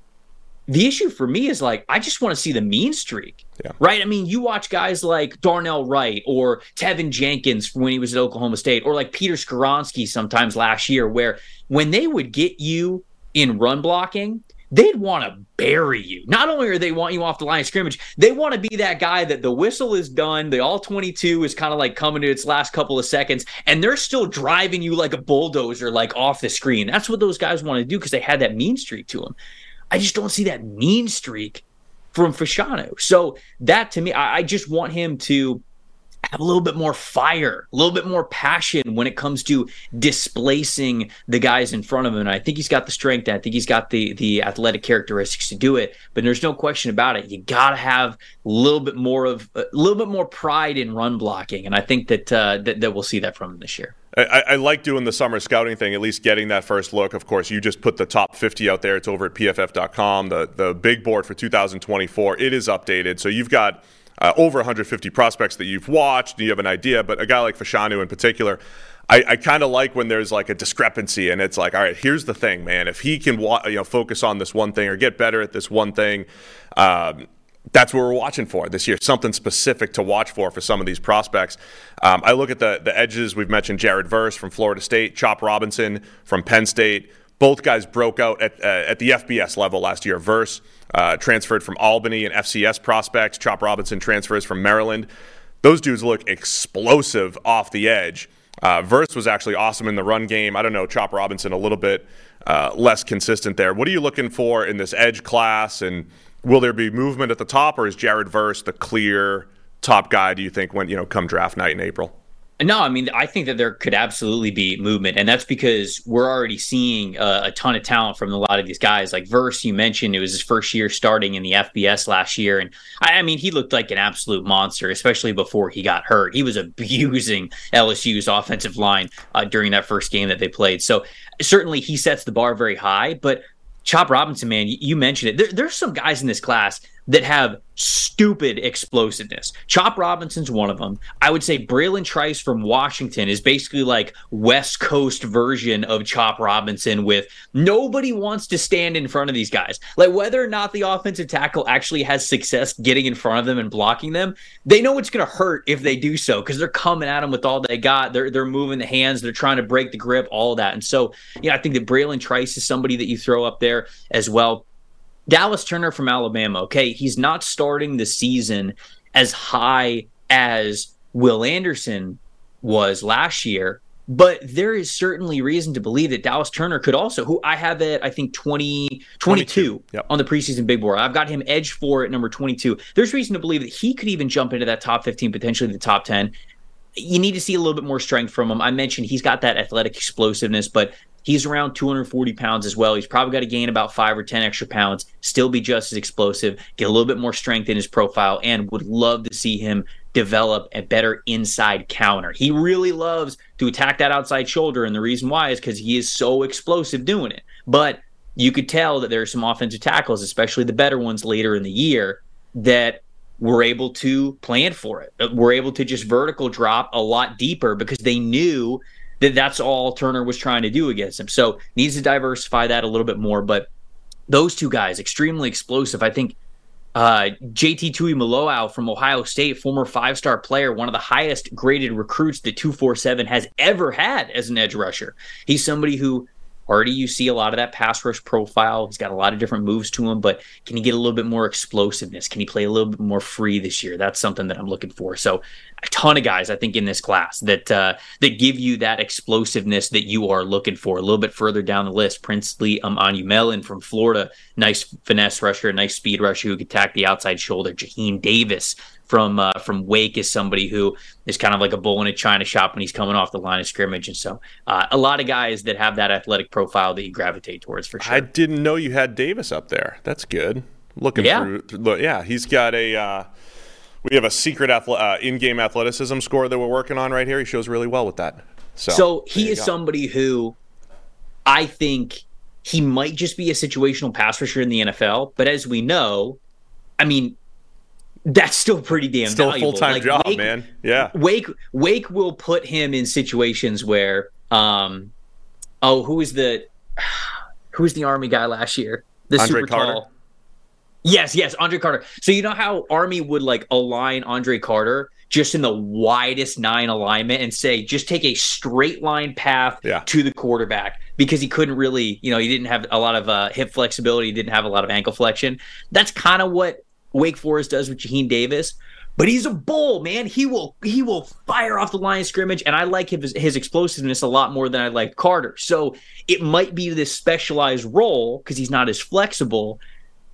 The issue for me is, like, I just want to see the mean streak, yeah. right? I mean, you watch guys like Darnell Wright or Tevin Jenkins when he was at Oklahoma State, or like Peter Skoronski sometimes last year, where when they would get you in run blocking, they'd want to bury you. Not only are they want you off the line of scrimmage, they want to be that guy that the whistle is done, the all twenty-two is kind of like coming to its last couple of seconds, and they're still driving you like a bulldozer, like off the screen. That's what those guys want to do because they had that mean streak to them. I just don't see that mean streak from Fashanu. So that, to me, I, I just want him to have a little bit more fire, a little bit more passion when it comes to displacing the guys in front of him. And I think he's got the strength. I think he's got the the athletic characteristics to do it. But there's no question about it. You got to have a little bit more of a little bit more pride in run blocking. And I think that uh, that, that we'll see that from him this year. I, I like doing the summer scouting thing, at least getting that first look. Of course, you just put the top fifty out there. It's over at P F F dot com. The the big board for two thousand twenty-four, it is updated. So you've got uh, over one hundred fifty prospects that you've watched, and you have an idea. But a guy like Fashanu in particular, I, I kind of like when there's like a discrepancy, and it's like, all right, here's the thing, man. If he can wa- you know, focus on this one thing or get better at this one thing, um, that's what we're watching for this year, something specific to watch for for some of these prospects. Um, I look at the the edges. We've mentioned Jared Verse from Florida State, Chop Robinson from Penn State. Both guys broke out at uh, at the F B S level last year. Verse uh, transferred from Albany and F C S prospects. Chop Robinson transfers from Maryland. Those dudes look explosive off the edge. Uh, Verse was actually awesome in the run game. I don't know, Chop Robinson a little bit uh, less consistent there. What are you looking for in this edge class, and will there be movement at the top, or is Jared Verse the clear top guy, do you think, when, you know, come draft night in April? No, I mean, I think that there could absolutely be movement, and that's because we're already seeing uh, a ton of talent from a lot of these guys. Like Verse, you mentioned, it was his first year starting in the F B S last year, and I, I mean, he looked like an absolute monster, especially before he got hurt. He was abusing L S U's offensive line uh, during that first game that they played. So certainly he sets the bar very high, but Chop Robinson, man, you, you mentioned it. There, there's some guys in this class that have stupid explosiveness. Chop Robinson's one of them. I would say Braylon Trice from Washington is basically like West Coast version of Chop Robinson, with nobody wants to stand in front of these guys. Like, whether or not the offensive tackle actually has success getting in front of them and blocking them, they know it's going to hurt if they do so because they're coming at them with all they got. They're they're moving the hands. They're trying to break the grip, all of that. And so, yeah, I think that Braylon Trice is somebody that you throw up there as well. Dallas Turner from Alabama, okay, he's not starting the season as high as Will Anderson was last year, but there is certainly reason to believe that Dallas Turner could also, who I have at, I think, twenty, twenty-two yep. on the preseason big board. I've got him edged for at number twenty-two. There's reason to believe that he could even jump into that top fifteen, potentially the top ten. You need to see a little bit more strength from him. I mentioned he's got that athletic explosiveness, but he's around two hundred forty pounds as well. He's probably got to gain about five or ten extra pounds, still be just as explosive, get a little bit more strength in his profile, and would love to see him develop a better inside counter. He really loves to attack that outside shoulder, and the reason why is because he is so explosive doing it. But you could tell that there are some offensive tackles, especially the better ones later in the year, that were able to plan for it. Were able to just vertical drop a lot deeper because they knew that that's all Turner was trying to do against him. So needs to diversify that a little bit more. But those two guys, extremely explosive. I think uh, J T Tuimoloau from Ohio State, former five-star player, one of the highest graded recruits that two forty-seven has ever had as an edge rusher. He's somebody who already you see a lot of that pass rush profile. He's got a lot of different moves to him, but can he get a little bit more explosiveness? Can he play a little bit more free this year? That's something that I'm looking for. So a ton of guys, I think, in this class that uh, that give you that explosiveness that you are looking for. A little bit further down the list, Princely um, Anumelin from Florida, nice finesse rusher, nice speed rusher who could attack the outside shoulder. Jaheim Davis from uh, from Wake is somebody who is kind of like a bull in a china shop when he's coming off the line of scrimmage. And so uh, a lot of guys that have that athletic profile that you gravitate towards for sure. I didn't know you had Davis up there. That's good. Looking yeah. through, look, yeah, he's got a uh, we have a secret athle- uh, in-game athleticism score that we're working on right here. He shows really well with that. So, so he is go. somebody who I think he might just be a situational pass rusher in the N F L. But as we know, I mean, that's still pretty damn still valuable. a full-time like, job, Wake, man. Yeah. Wake Wake will put him in situations where, um, oh, who is the who was the Army guy last year? The Andre super Carter. tall. Yes, yes, Andre Carter. So you know how Army would like align Andre Carter just in the widest nine alignment and say, just take a straight line path yeah. to the quarterback, because he couldn't really, you know, he didn't have a lot of uh, hip flexibility, he didn't have a lot of ankle flexion. That's kind of what Wake Forest does with Jaheim Davis. But he's a bull, man. He will he will fire off the line of scrimmage, and I like his, his explosiveness a lot more than I like Carter. So it might be this specialized role because he's not as flexible,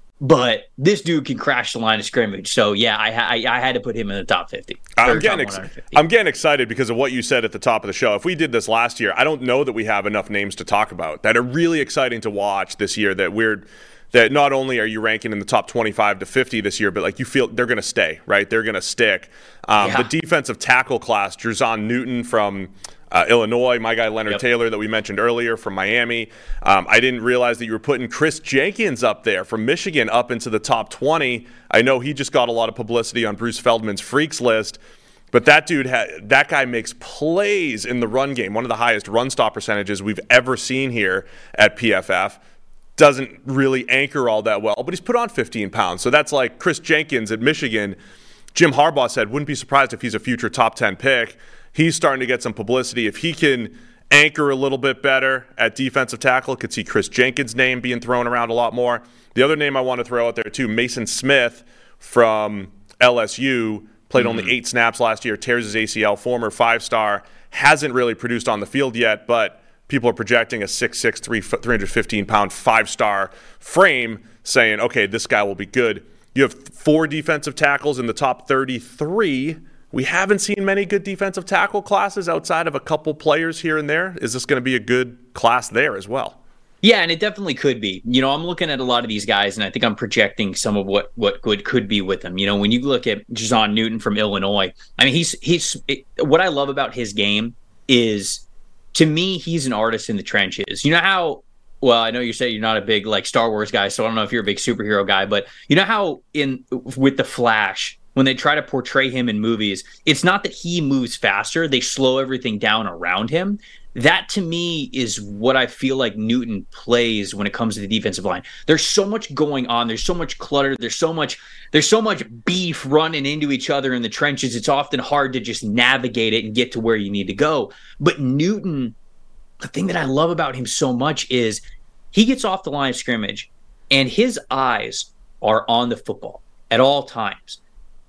but this dude can crash the line of scrimmage. So yeah, I I, I had to put him in the top fifty. I'm getting ex- I'm getting excited because of what you said at the top of the show. If we did this last year, I don't know that we have enough names to talk about that are really exciting to watch this year. That we're that not only are you ranking in the top twenty-five to fifty this year, but like you feel they're going to stay, right? They're going to stick. Um, yeah. The defensive tackle class, Jerzon Newton from uh, Illinois, my guy Leonard yep. Taylor that we mentioned earlier from Miami. Um, I didn't realize that you were putting Chris Jenkins up there from Michigan up into the top twenty. I know he just got a lot of publicity on Bruce Feldman's Freaks list. But that dude, ha- that guy makes plays in the run game, one of the highest run stop percentages we've ever seen here at P F F. Doesn't really anchor all that well, but he's put on fifteen pounds. So that's like Chris Jenkins at Michigan. Jim Harbaugh said, wouldn't be surprised if he's a future top ten pick. He's starting to get some publicity. If he can anchor a little bit better at defensive tackle, could see Chris Jenkins' name being thrown around a lot more. The other name I want to throw out there too, Mason Smith from L S U, played mm-hmm. only eight snaps last year, tears his A C L, former five-star, hasn't really produced on the field yet, but people are projecting a six six, three hundred fifteen pound five-star frame, saying, okay, this guy will be good. You have four defensive tackles in the top thirty-three. We haven't seen many good defensive tackle classes outside of a couple players here and there. Is this going to be a good class there as well? Yeah, and it definitely could be. You know, I'm looking at a lot of these guys, and I think I'm projecting some of what what good could be with them. You know, when you look at Jerzon Newton from Illinois, I mean, he's he's it, what I love about his game is, to me, he's an artist in the trenches. You know how, well, I know you say you're not a big like Star Wars guy, so I don't know if you're a big superhero guy, but you know how in with the Flash, when they try to portray him in movies, it's not that he moves faster, they slow everything down around him. That, to me, is what I feel like Newton plays when it comes to the defensive line. There's so much going on. There's so much clutter. There's so much there's so much beef running into each other in the trenches. It's often hard to just navigate it and get to where you need to go. But Newton, the thing that I love about him so much is he gets off the line of scrimmage and his eyes are on the football at all times.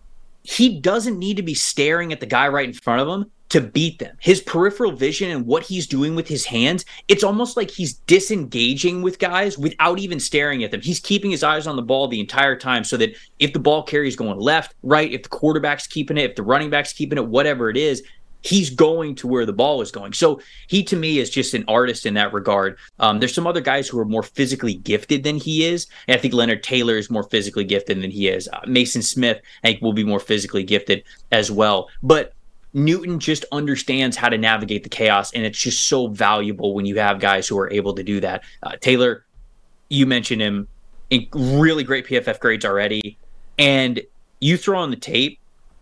He doesn't need to be staring at the guy right in front of him to beat them. His peripheral vision and what he's doing with his hands, it's almost like he's disengaging with guys without even staring at them. He's keeping his eyes on the ball the entire time so that if the ball carry is going left, right, if the quarterback's keeping it, if the running back's keeping it, whatever it is, he's going to where the ball is going. So he, to me, is just an artist in that regard. Um, there's some other guys who are more physically gifted than he is. And I think Leonard Taylor is more physically gifted than he is. Uh, Mason Smith, I think, will be more physically gifted as well. But Newton just understands how to navigate the chaos, and it's just so valuable when you have guys who are able to do that. Uh, Taylor, you mentioned him, in really great P F F grades already, and you throw on the tape,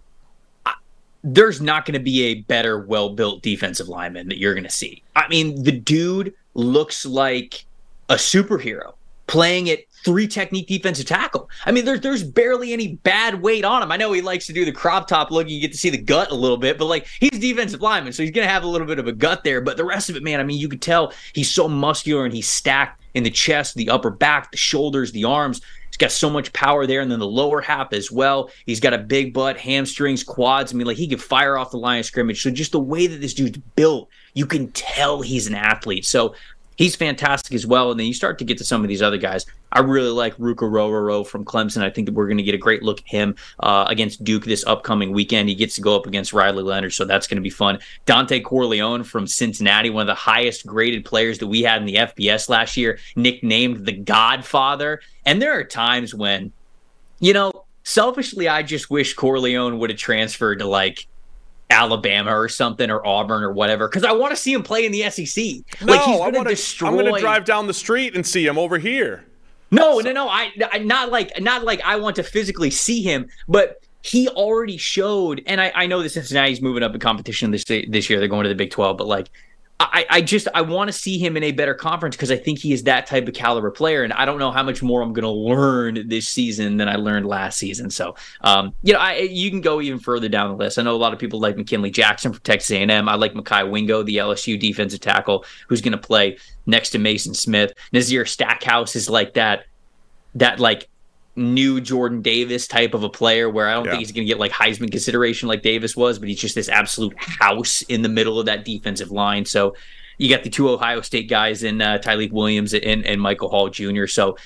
I, there's not going to be a better, well-built defensive lineman that you're going to see. I mean, the dude looks like a superhero playing at three technique defensive tackle. I mean, there's there's barely any bad weight on him. I know he likes to do the crop top look. You get to see the gut a little bit, but like he's defensive lineman, so he's going to have a little bit of a gut there. But the rest of it, man, I mean, you could tell he's so muscular and he's stacked in the chest, the upper back, the shoulders, the arms. He's got so much power there, and then the lower half as well. He's got a big butt, hamstrings, quads. I mean, like he could fire off the line of scrimmage. So just the way that this dude's built, you can tell he's an athlete. So he's fantastic as well. And then you start to get to some of these other guys. I really like Ruka Rororo from Clemson. I think that we're going to get a great look at him uh, against Duke this upcoming weekend. He gets to go up against Riley Leonard, so that's going to be fun. Dante Corleone from Cincinnati, one of the highest graded players that we had in the F B S last year, nicknamed the Godfather. And there are times when, you know, selfishly, I just wish Corleone would have transferred to like Alabama or something, or Auburn or whatever, because I want to see him play in the S E C. No, like he's I going to wanna, destroy. I'm going to drive down the street and see him over here. No, no, no. I, I not like not like I want to physically see him, but he already showed. And I, I know that Cincinnati's moving up in competition this this year. They're going to the Big twelve, but like I, I just I want to see him in a better conference because I think he is that type of caliber player, and I don't know how much more I'm going to learn this season than I learned last season. So, um, you know, I, you can go even further down the list. I know a lot of people like McKinley Jackson from Texas A and M. I like Mekhi Wingo, the L S U defensive tackle, who's going to play next to Mason Smith. Nazir Stackhouse is like that, that like new Jordan Davis type of a player where I don't yeah. think he's going to get like Heisman consideration like Davis was, but he's just this absolute house in the middle of that defensive line. So you got the two Ohio State guys in uh, Tyleik Williams and, and Michael Hall Junior So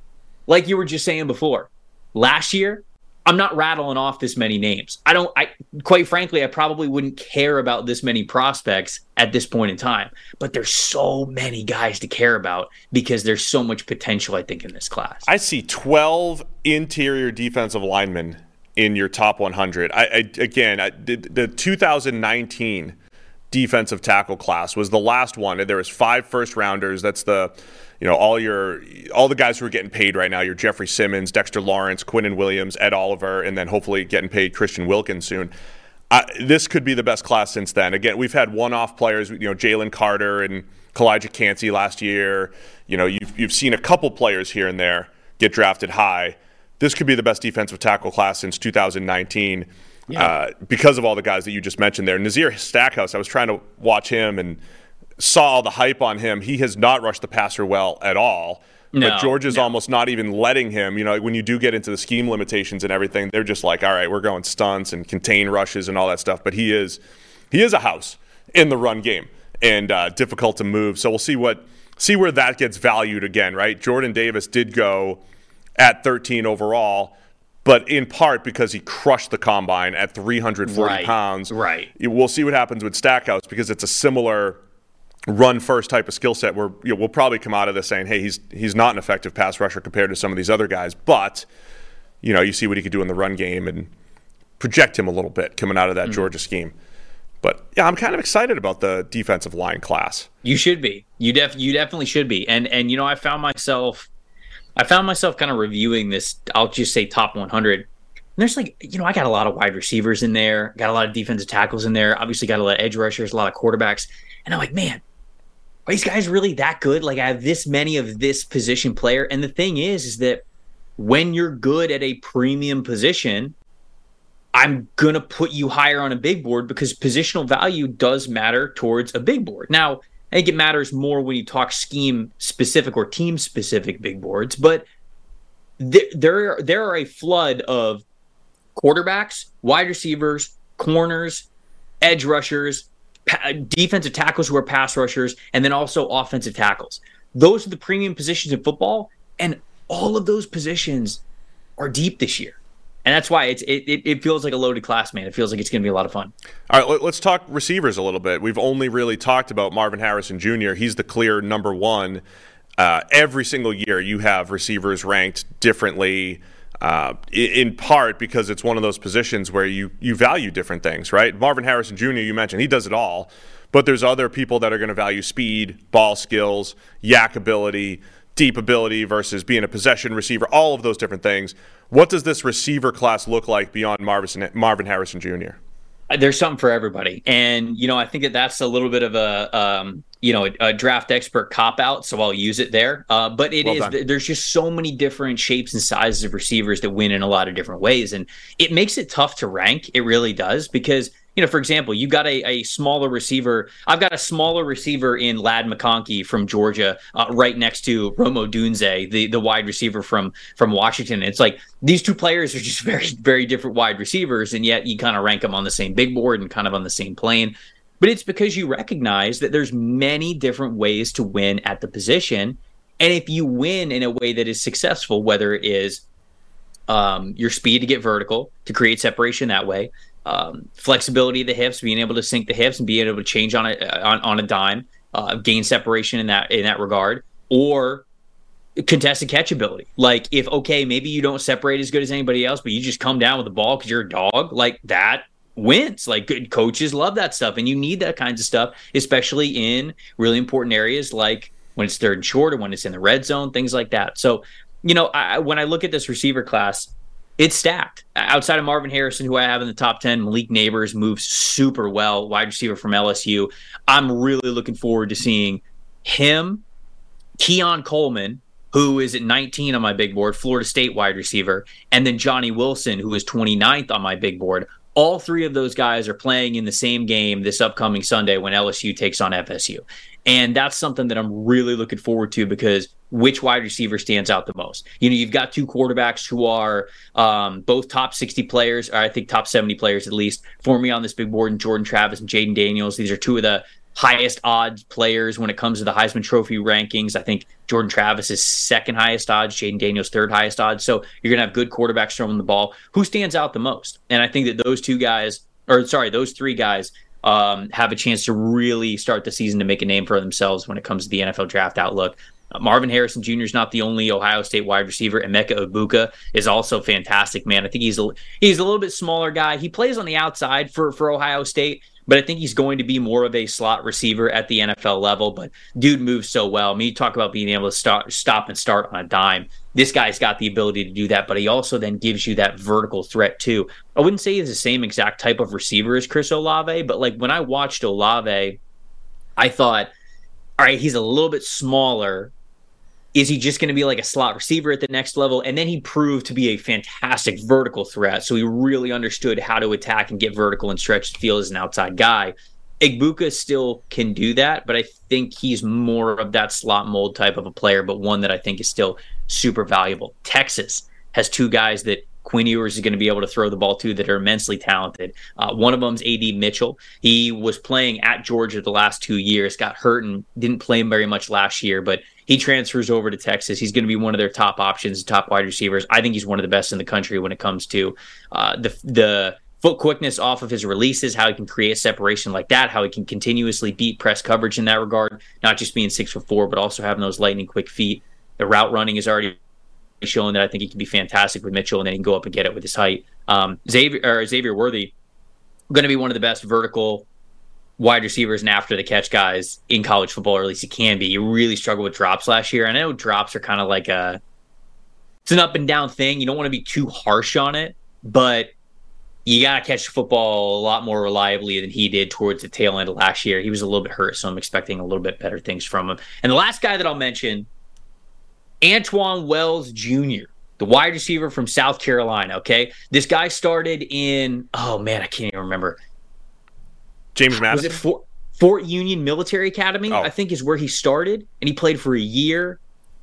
like you were just saying before, last year, I'm not rattling off this many names. I don't, I quite frankly, I probably wouldn't care about this many prospects at this point in time, but there's so many guys to care about because there's so much potential, I think, in this class. I see twelve interior defensive linemen in your top one hundred. I, I again, I, the, the two thousand nineteen defensive tackle class was the last one. There was five first rounders. That's the, you know, all your all the guys who are getting paid right now. Your Jeffrey Simmons, Dexter Lawrence, Quinnen Williams, Ed Oliver, and then hopefully getting paid Christian Wilkins soon. Uh, this could be the best class since then. Again, we've had one-off players, you know, Jalen Carter and Kalijah Cansey last year. You know, you've you've seen a couple players here and there get drafted high. This could be the best defensive tackle class since two thousand nineteen yeah. uh, because of all the guys that you just mentioned there. Nazir Stackhouse, I was trying to watch him and saw all the hype on him. He has not rushed the passer well at all. No, but Georgia's no. almost not even letting him. You know, when you do get into the scheme limitations and everything, they're just like, all right, we're going stunts and contain rushes and all that stuff. But he is he is a house in the run game and uh, difficult to move. So we'll see what see where that gets valued again, right? Jordan Davis did go at thirteen overall, but in part because he crushed the combine at three hundred forty right. pounds. Right. We'll see what happens with Stackhouse because it's a similar run first type of skill set where you know, we'll probably come out of this saying, hey, he's he's not an effective pass rusher compared to some of these other guys, but you know, you see what he could do in the run game and project him a little bit coming out of that mm-hmm. Georgia scheme. But yeah, I'm kind of excited about the defensive line class. You should be. You def you definitely should be. And and you know, I found myself I found myself kind of reviewing this, I'll just say top one hundred. And there's like, you know, I got a lot of wide receivers in there, got a lot of defensive tackles in there, obviously got a lot of edge rushers, a lot of quarterbacks. And I'm like, man, are these guys really that good? Like, I have this many of this position player. And the thing is, is that when you're good at a premium position, I'm going to put you higher on a big board because positional value does matter towards a big board. Now, I think it matters more when you talk scheme specific or team specific big boards, but there, there, there are a flood of quarterbacks, wide receivers, corners, edge rushers, defensive tackles who are pass rushers, and then also offensive tackles. Those are the premium positions in football, and all of those positions are deep this year. And that's why it's it, it feels like a loaded class, man. It feels like it's going to be a lot of fun. All right, let's talk receivers a little bit. We've only really talked about Marvin Harrison Junior He's the clear number one. Uh, every single year you have receivers ranked differently, Uh, in part because it's one of those positions where you, you value different things, right? Marvin Harrison Junior, you mentioned, he does it all, but there's other people that are going to value speed, ball skills, yak ability, deep ability versus being a possession receiver, all of those different things. What does this receiver class look like beyond Marvin, Marvin Harrison Junior? There's something for everybody. And, you know, I think that that's a little bit of a, um, you know, a, a draft expert cop-out, so I'll use it there. Uh, but it well is done. There's just so many different shapes and sizes of receivers that win in a lot of different ways. And it makes it tough to rank. It really does because, you know, for example, you got a, a smaller receiver. I've got a smaller receiver in Ladd McConkey from Georgia uh, right next to Romo Dunze, the, the wide receiver from, from Washington. It's like these two players are just very, very different wide receivers, and yet you kind of rank them on the same big board and kind of on the same plane. But it's because you recognize that there's many different ways to win at the position. And if you win in a way that is successful, whether it is um, your speed to get vertical, to create separation that way, um, flexibility of the hips, being able to sink the hips and being able to change on a, on, on a dime, uh, gain separation in that in that regard, or contested catch ability. Like if, okay, maybe you don't separate as good as anybody else, but you just come down with the ball because you're a dog, like that wins. Like good coaches love that stuff, and you need that kinds of stuff, especially in really important areas like when it's third and short or when it's in the red zone, things like that. So, you know, I, when I look at this receiver class, it's stacked. Outside of Marvin Harrison, who I have in the top ten, Malik Neighbors moves super well, wide receiver from L S U. I'm really looking forward to seeing him, Keon Coleman, who is at nineteen on my big board, Florida State wide receiver, and then Johnny Wilson, who is twenty-ninth on my big board. All three of those guys are playing in the same game this upcoming Sunday when L S U takes on F S U. And that's something that I'm really looking forward to, because which wide receiver stands out the most? You know, you've got two quarterbacks who are um, both top sixty players, or I think top seventy players at least, for me on this big board, and Jordan Travis and Jaden Daniels. These are two of the highest odds players when it comes to the Heisman Trophy rankings. I think Jordan Travis is second highest odds, Jaden Daniels third highest odds. So you're going to have good quarterbacks throwing the ball. Who stands out the most? And I think that those two guys, or sorry, those three guys um, have a chance to really start the season to make a name for themselves when it comes to the N F L draft outlook. Uh, Marvin Harrison Junior is not the only Ohio State wide receiver. Emeka Egbuka is also fantastic, man. I think he's a, he's a little bit smaller guy. He plays on the outside for, for Ohio State, but I think he's going to be more of a slot receiver at the N F L level. But dude moves so well. I mean, you talk about being able to start, stop and start on a dime. This guy's got the ability to do that, but he also then gives you that vertical threat too. I wouldn't say he's the same exact type of receiver as Chris Olave, but like when I watched Olave, I thought, all right, he's a little bit smaller. Is he just going to be like a slot receiver at the next level? And then he proved to be a fantastic vertical threat. So he really understood how to attack and get vertical and stretch the field as an outside guy. Egbuka still can do that, but I think he's more of that slot mold type of a player, but one that I think is still super valuable. Texas has two guys that Quinn Ewers is going to be able to throw the ball to that are immensely talented. Uh, one of them is A D Mitchell. He was playing at Georgia the last two years, got hurt and didn't play very much last year, but he transfers over to Texas. He's going to be one of their top options, top wide receivers. I think he's one of the best in the country when it comes to uh, the the foot quickness off of his releases, how he can create separation like that, how he can continuously beat press coverage in that regard, not just being six foot four, but also having those lightning quick feet. The route running is already showing that I think he can be fantastic with Mitchell, and then he can go up and get it with his height. Um, Xavier, or Xavier Worthy, going to be one of the best vertical wide receivers and after the catch guys in college football, or at least he can be. You really struggled with drops last year. I know drops are kind of like a, it's an up and down thing. You don't want to be too harsh on it, but you got to catch the football a lot more reliably than he did towards the tail end of last year. He was a little bit hurt, so I'm expecting a little bit better things from him. And the last guy that I'll mention, Antwane Wells Junior, the wide receiver from South Carolina, okay? This guy started in, oh man, I can't even remember. James Madison? Was it Fort, Fort Union Military Academy, oh. I think is where he started, and he played for a year.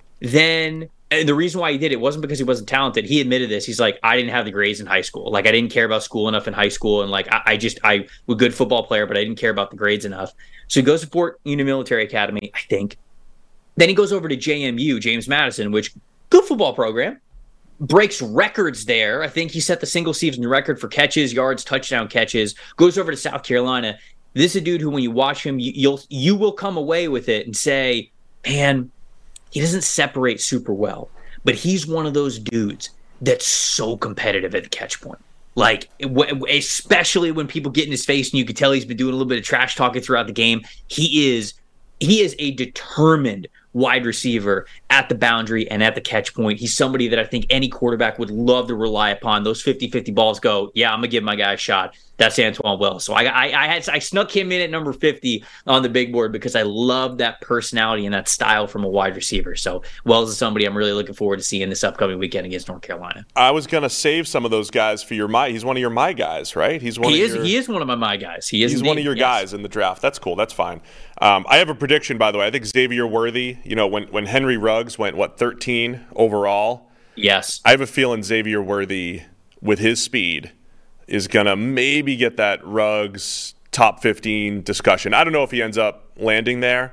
Then, and the reason why he did it wasn't because he wasn't talented. He admitted this. He's like, I didn't have the grades in high school. Like, I didn't care about school enough in high school, and like, I, I just, I was a good football player, but I didn't care about the grades enough. So he goes to Fort Union Military Academy, I think. Then he goes over to J M U, James Madison, which, good football program, breaks records there. I think he set the single season record for catches, yards, touchdown catches, goes over to South Carolina. This is a dude who, when you watch him, you, you'll you will come away with it and say, man, he doesn't separate super well, but he's one of those dudes that's so competitive at the catch point. Like, especially when people get in his face and you can tell he's been doing a little bit of trash talking throughout the game, he is he is a determined wide receiver at the boundary and at the catch point. He's somebody that I think any quarterback would love to rely upon. Those fifty-fifty balls go, yeah, I'm going to give my guy a shot. That's Antwane Wells. So I, I I had I snuck him in at number fifty on the big board because I love that personality and that style from a wide receiver. So Wells is somebody I'm really looking forward to seeing this upcoming weekend against North Carolina. I was going to save some of those guys for your my. He's one of your my guys, right? He's one. He of is. Your, he is one of my my guys. He is. He's indeed. one of your yes. guys in the draft. That's cool. That's fine. Um, I have a prediction, by the way. I think Xavier Worthy. You know, when when Henry Ruggs went what thirteen overall. Yes. I have a feeling Xavier Worthy, with his speed, is going to maybe get that Ruggs top fifteen discussion. I don't know if he ends up landing there,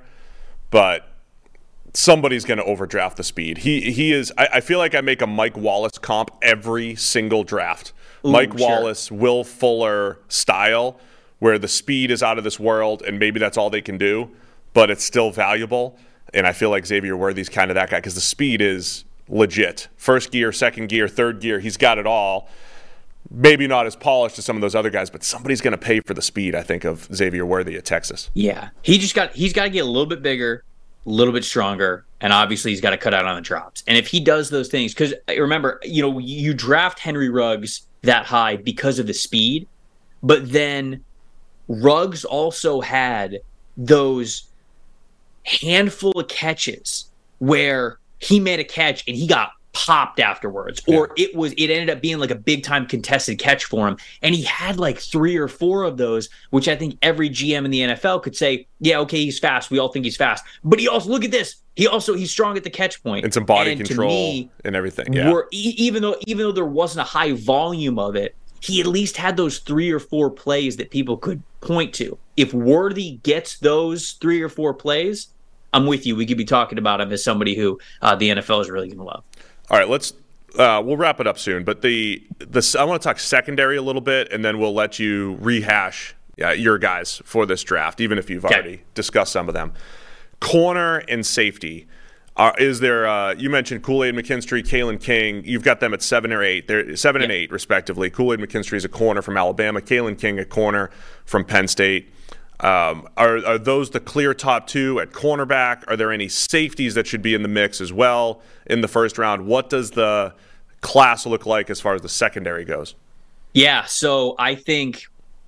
but somebody's going to overdraft the speed. He he is. I, I feel like I make a Mike Wallace comp every single draft. Ooh, Mike sure. Wallace, Will Fuller style, where the speed is out of this world and maybe that's all they can do, but it's still valuable. And I feel like Xavier Worthy's kind of that guy because the speed is legit. First gear, second gear, third gear, he's got it all. Maybe not as polished as some of those other guys, but somebody's going to pay for the speed, I think, of Xavier Worthy at Texas. Yeah. He just got, he's got to get a little bit bigger. a little bit stronger, and obviously he's got to cut out on the drops. And if he does those things, because remember, you know, you draft Henry Ruggs that high because of the speed, but then Ruggs also had those handful of catches where he made a catch and he got popped afterwards, or yeah. it was it ended up being like a big time contested catch for him, and he had like three or four of those, which I think every G M in the N F L could say, yeah, okay, he's fast, we all think he's fast, but he also, look at this, he also he's strong at the catch point and some body and control me, and everything. Yeah, we're, even though even though there wasn't a high volume of it, he at least had those three or four plays that people could point to. If Worthy gets those three or four plays, I'm with you. We could be talking about him as somebody who uh, the N F L is really going to love. All right, let's uh, we'll wrap it up soon. But the the I want to talk secondary a little bit, and then we'll let you rehash uh, your guys for this draft, even if you've okay. already discussed some of them. Corner and safety. Are, is there? Uh, you mentioned Kool-Aid McKinstry, Kalen King. You've got them at seven or eight. They're seven yep. and eight respectively. Kool-Aid McKinstry is a corner from Alabama. Kalen King a corner from Penn State. Um, are, are those the clear top two at cornerback? Are there any safeties that should be in the mix as well in the first round? What does the class look like as far as the secondary goes? Yeah, so I think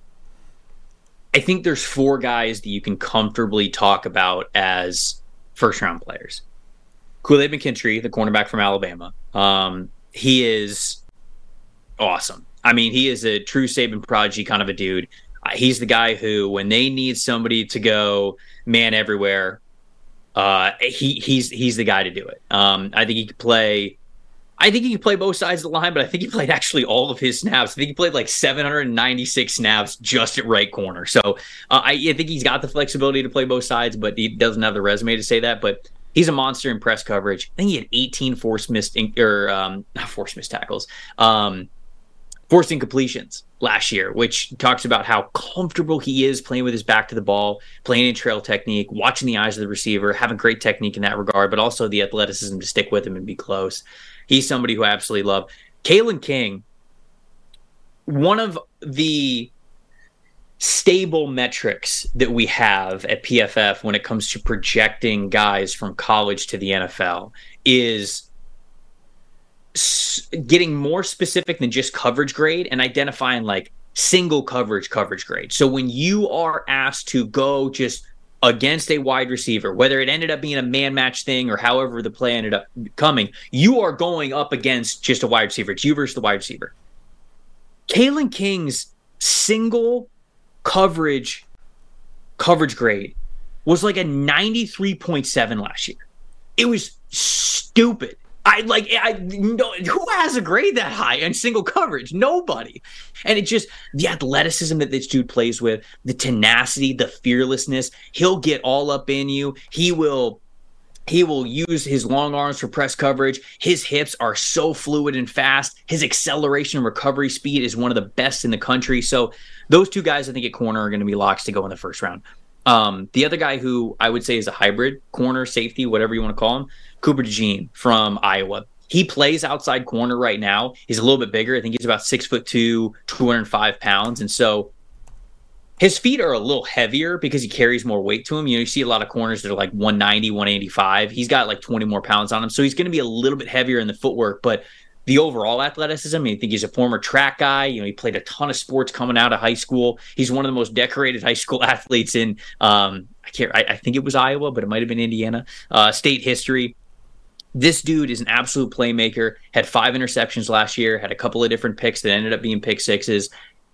I think there's four guys that you can comfortably talk about as first round players. Kool-Aid McKinstry, the cornerback from Alabama. Um, he is awesome. I mean, he is a true Saban prodigy kind of a dude. He's the guy who, when they need somebody to go man everywhere, uh, he he's he's the guy to do it. Um, I think he could play. I think he could play both sides of the line, but I think he played actually all of his snaps. I think he played like seven hundred ninety-six snaps just at right corner. So uh, I, I think he's got the flexibility to play both sides, but he doesn't have the resume to say that. But he's a monster in press coverage. I think he had eighteen forced missed or um, not forced missed tackles. Um, Forced incompletions last year, which talks about how comfortable he is playing with his back to the ball, playing in trail technique, watching the eyes of the receiver, having great technique in that regard, but also the athleticism to stick with him and be close. He's somebody who I absolutely love. Kalen King, one of the stable metrics that we have at P F F when it comes to projecting guys from college to the N F L is getting more specific than just coverage grade and identifying like single coverage coverage grade. So when you are asked to go just against a wide receiver, whether it ended up being a man match thing or however the play ended up coming, you are going up against just a wide receiver. It's you versus the wide receiver. Kalen King's single coverage coverage grade was like a ninety-three point seven last year. It was stupid. I like I no who has a grade that high in single coverage? Nobody. And it just the athleticism that this dude plays with, the tenacity, the fearlessness. He'll get all up in you. He will he will use his long arms for press coverage. His hips are so fluid and fast. His acceleration and recovery speed is one of the best in the country. So those two guys I think at corner are going to be locks to go in the first round. Um, the other guy who I would say is a hybrid corner, safety, whatever you want to call him, Cooper DeJean from Iowa. He plays outside corner right now. He's a little bit bigger. I think he's about six foot two, two hundred five pounds. And so his feet are a little heavier because he carries more weight to him. You know, you see a lot of corners that are like one ninety, one eighty-five. He's got like twenty more pounds on him. So he's going to be a little bit heavier in the footwork, but the overall athleticism, I mean, I think he's a former track guy. You know, he played a ton of sports coming out of high school. He's one of the most decorated high school athletes in, um, I can't, I, I think it was Iowa, but it might have been Indiana, uh, state history. This dude is an absolute playmaker, had five interceptions last year, had a couple of different picks that ended up being pick sixes.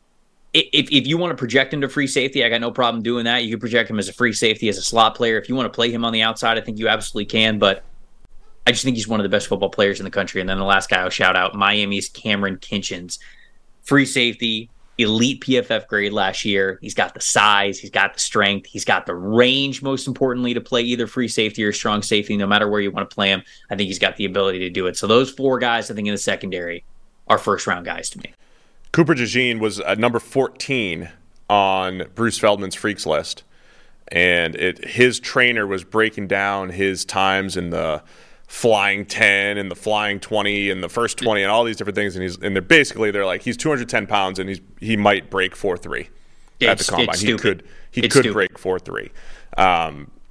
If if you want to project him to free safety, I got no problem doing that. You can project him as a free safety, as a slot player. If you want to play him on the outside, I think you absolutely can, but I just think he's one of the best football players in the country. And then the last guy I'll shout out, Miami's Cameron Kinchens. Free safety, elite P F F grade last year. He's got the size, he's got the strength, he's got the range, most importantly, to play either free safety or strong safety, no matter where you want to play him. I think he's got the ability to do it. So those four guys, I think, in the secondary are first-round guys to me. Cooper DeJean was at number fourteen on Bruce Feldman's Freaks list. And it his trainer was breaking down his times in the flying ten and the flying twenty and the first twenty and all these different things, and he's and they're basically they're like he's two hundred ten pounds and he's he might break four three at the combine. He could he it's could stupid. break four three. Um,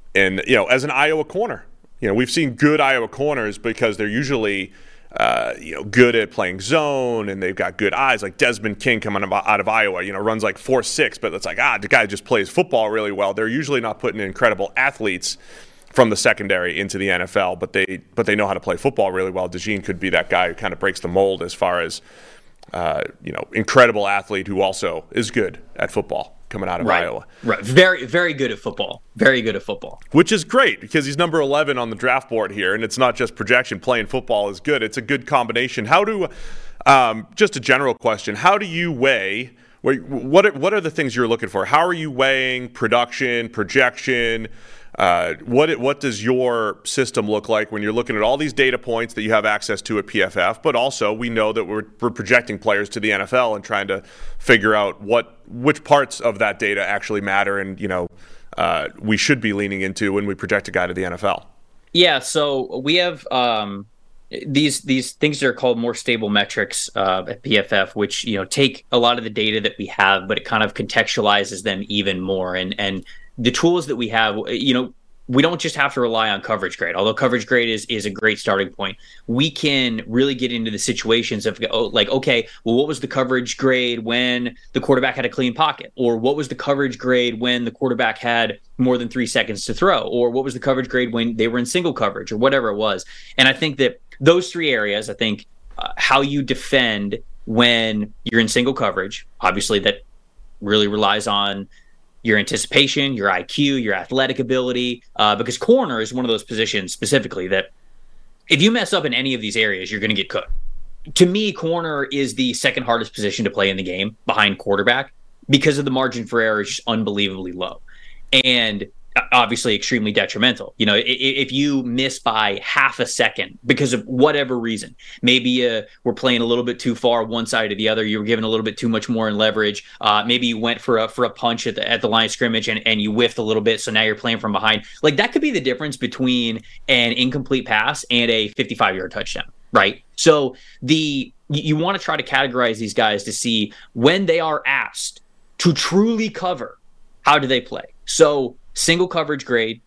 And, you know, as an Iowa corner, you know, we've seen good Iowa corners because they're usually, uh, you know, good at playing zone and they've got good eyes. Like Desmond King coming out of Iowa, you know, runs like four six, but it's like, ah, the guy just plays football really well. They're usually not putting incredible athletes from the secondary into the N F L, but they but they know how to play football really well. DeJean could be that guy who kind of breaks the mold as far as, uh, you know, incredible athlete who also is good at football coming out of right. Iowa. Right. Very, very good at football. Very good at football. Which is great because he's number eleven on the draft board here, and it's not just projection. Playing football is good. It's a good combination. How do, um, just a general question, how do you weigh, what are, what are the things you're looking for? How are you weighing production, projection? Uh, what what does your system look like when you're looking at all these data points that you have access to at P F F? But also, we know that we're, we're projecting players to the N F L and trying to figure out what which parts of that data actually matter, and you know uh, we should be leaning into when we project a guy to the N F L. Yeah, so we have um, these these things that are called more stable metrics uh, at P F F, which you know take a lot of the data that we have, but it kind of contextualizes them even more, and and the tools that we have, you know, we don't just have to rely on coverage grade, although coverage grade is, is a great starting point. We can really get into the situations of like, okay, well, what was the coverage grade when the quarterback had a clean pocket? Or what was the coverage grade when the quarterback had more than three seconds to throw? Or what was the coverage grade when they were in single coverage or whatever it was? And I think that those three areas, I think uh, how you defend when you're in single coverage, obviously that really relies on your anticipation, your I Q, your athletic ability, uh, because corner is one of those positions specifically that if you mess up in any of these areas, you're going to get cooked. To me, corner is the second hardest position to play in the game behind quarterback because of the margin for error is just unbelievably low. And obviously extremely detrimental. You know, if you miss by half a second because of whatever reason, maybe uh, we're playing a little bit too far one side or the other, you were given a little bit too much more in leverage. Uh, maybe you went for a for a punch at the at the line of scrimmage and, and you whiffed a little bit, so now you're playing from behind. Like that could be the difference between an incomplete pass and a fifty-five-yard touchdown, right? So the you want to try to categorize these guys to see when they are asked to truly cover, how do they play? So single coverage grade,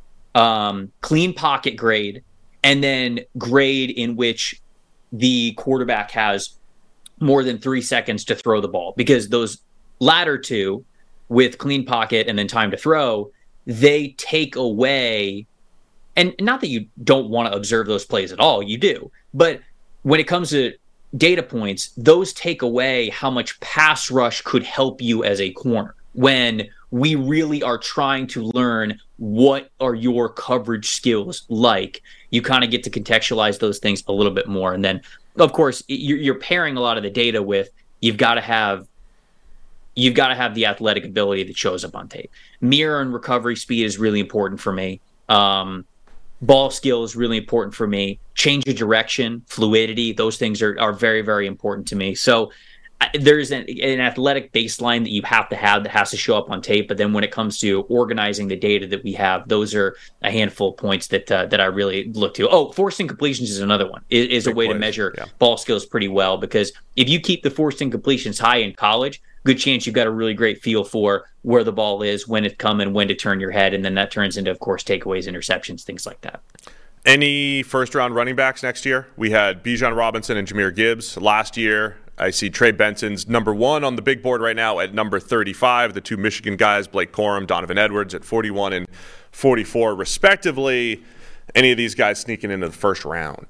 um, clean pocket grade, and then grade in which the quarterback has more than three seconds to throw the ball. Because those latter two, with clean pocket and then time to throw, they take away, and not that you don't want to observe those plays at all, you do. But when it comes to data points, those take away how much pass rush could help you as a corner. When we really are trying to learn what are your coverage skills like, you kind of get to contextualize those things a little bit more. And then, of course, you're, you're pairing a lot of the data with you've got to have you've got to have the athletic ability that shows up on tape. Mirror and recovery speed is really important for me. Um, ball skill is really important for me. Change of direction, fluidity, those things are are very, very important to me. So there's an, an athletic baseline that you have to have that has to show up on tape. But then when it comes to organizing the data that we have, those are a handful of points that uh, that I really look to. Oh, forced incompletions is another one, is, is a way plays. to measure yeah. ball skills pretty well. Because if you keep the forced incompletions high in college, good chance you've got a really great feel for where the ball is, when it's coming, when to turn your head. And then that turns into, of course, takeaways, interceptions, things like that. Any first-round running backs next year? We had Bijan Robinson and Jahmyr Gibbs last year. I see Trey Benson's number one on the big board right now at number thirty-five. The two Michigan guys, Blake Corum, Donovan Edwards at forty-one and forty-four, respectively. Any of these guys sneaking into the first round?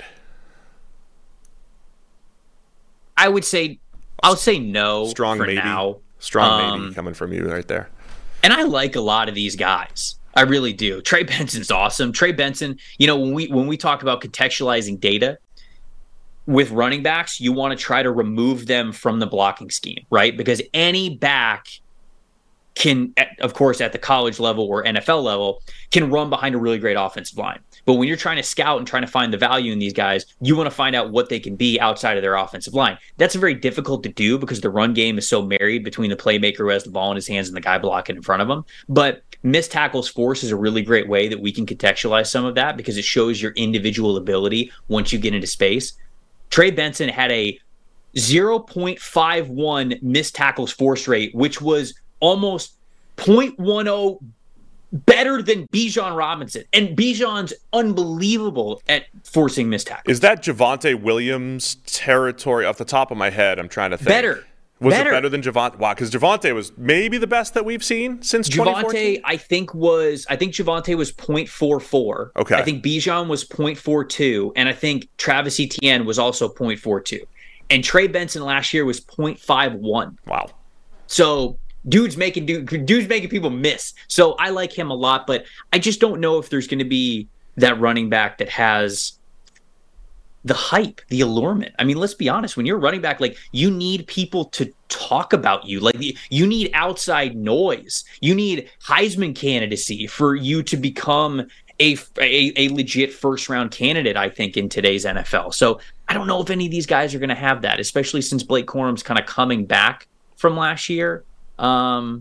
I would say, I'll say no. Strong for maybe. now. Strong um, maybe coming from you right there. And I like a lot of these guys. I really do. Trey Benson's awesome. Trey Benson, you know, when we when we talk about contextualizing data with running backs, you want to try to remove them from the blocking scheme, right? Because any back can, of course, at the college level or N F L level, can run behind a really great offensive line. But when you're trying to scout and trying to find the value in these guys, you want to find out what they can be outside of their offensive line. That's very difficult to do because the run game is so married between the playmaker who has the ball in his hands and the guy blocking in front of him. But missed tackles force is a really great way that we can contextualize some of that because it shows your individual ability once you get into space. Trey Benson had a zero point five one missed tackles force rate, which was almost zero point one zero better than Bijan Robinson. And Bijan's unbelievable at forcing missed tackles. Is that Javonte Williams territory? Off the top of my head, I'm trying to think. Better. Was better. it better than Javonte? Wow, because Javonte was maybe the best that we've seen since twenty fourteen? Javonte, I think, was, I think Javonte was point four four. Okay. I think Bijan was point four two, and I think Travis Etienne was also point four two. And Trey Benson last year was point five one. Wow. So dude's making dude, dude's making people miss. So I like him a lot, but I just don't know if there's going to be that running back that has the hype, the allurement. I mean, let's be honest. When you're a running back, like, you need people to talk about you. Like, you need outside noise. You need Heisman candidacy for you to become a, a, a legit first round candidate, I think, in today's N F L. So I don't know if any of these guys are going to have that, especially since Blake Corum's kind of coming back from last year. Um,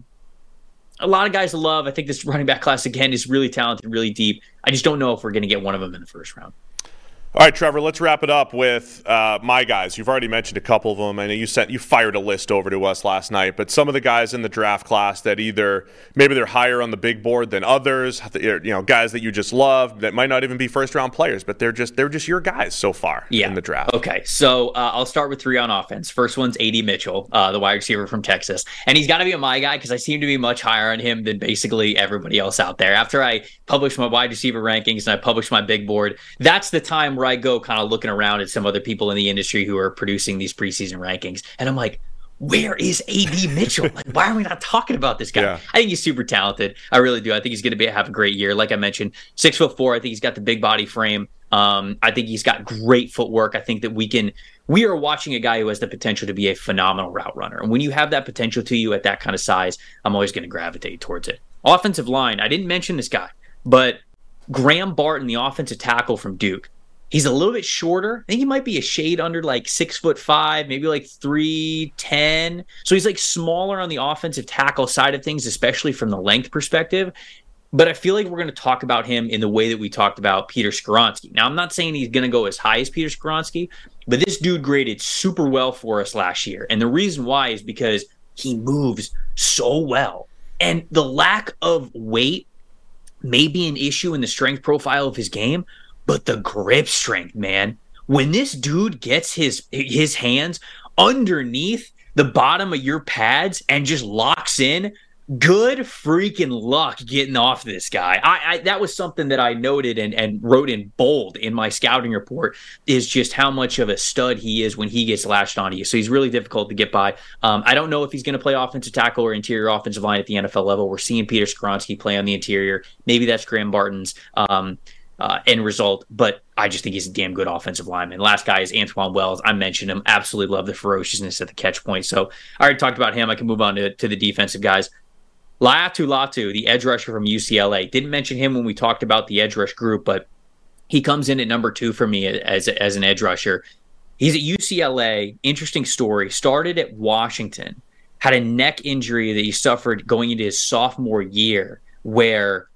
a lot of guys to love. I think this running back class, again, is really talented, really deep. I just don't know if we're going to get one of them in the first round. All right, Trevor, let's wrap it up with uh, my guys. You've already mentioned a couple of them. I know you sent you fired a list over to us last night, but some of the guys in the draft class that either maybe they're higher on the big board than others, you know, guys that you just love that might not even be first round players, but they're just they're just your guys so far yeah. in the draft. Okay, so uh, I'll start with three on offense. First one's A D Mitchell, uh, the wide receiver from Texas, and he's got to be a my guy because I seem to be much higher on him than basically everybody else out there. After I publish my wide receiver rankings and I publish my big board, that's the time where I go kind of looking around at some other people in the industry who are producing these preseason rankings. And I'm like, where is A D Mitchell? Like, why are we not talking about this guy? Yeah. I think he's super talented. I really do. I think he's going to be have a great year. Like I mentioned, six foot four. I think he's got the big body frame. Um, I think he's got great footwork. I think that we can, we are watching a guy who has the potential to be a phenomenal route runner. And when you have that potential to you at that kind of size, I'm always going to gravitate towards it. Offensive line. I didn't mention this guy, but Graham Barton, the offensive tackle from Duke. He's a little bit shorter. I think he might be a shade under like six foot five, maybe like three ten. So he's like smaller on the offensive tackle side of things, especially from the length perspective. But I feel like we're going to talk about him in the way that we talked about Peter Skoronski. Now, I'm not saying he's going to go as high as Peter Skoronski, but this dude graded super well for us last year. And the reason why is because he moves so well. And the lack of weight may be an issue in the strength profile of his game, but the grip strength, man, when this dude gets his his hands underneath the bottom of your pads and just locks in, good freaking luck getting off this guy. I, I that was something that I noted and, and wrote in bold in my scouting report, is just how much of a stud he is when he gets latched onto you. So he's really difficult to get by. Um, I don't know if he's going to play offensive tackle or interior offensive line at the N F L level. We're seeing Peter Skoronski play on the interior. Maybe that's Graham Barton's um, Uh, end result, but I just think he's a damn good offensive lineman. Last guy is Antoine Wells. I mentioned him. Absolutely love the ferociousness at the catch point. So I already talked about him. I can move on to, to the defensive guys. Laiatu Latu, the edge rusher from U C L A. Didn't mention him when we talked about the edge rush group, but he comes in at number two for me as, as an edge rusher. He's at U C L A. Interesting story. Started at Washington. Had a neck injury that he suffered going into his sophomore year, where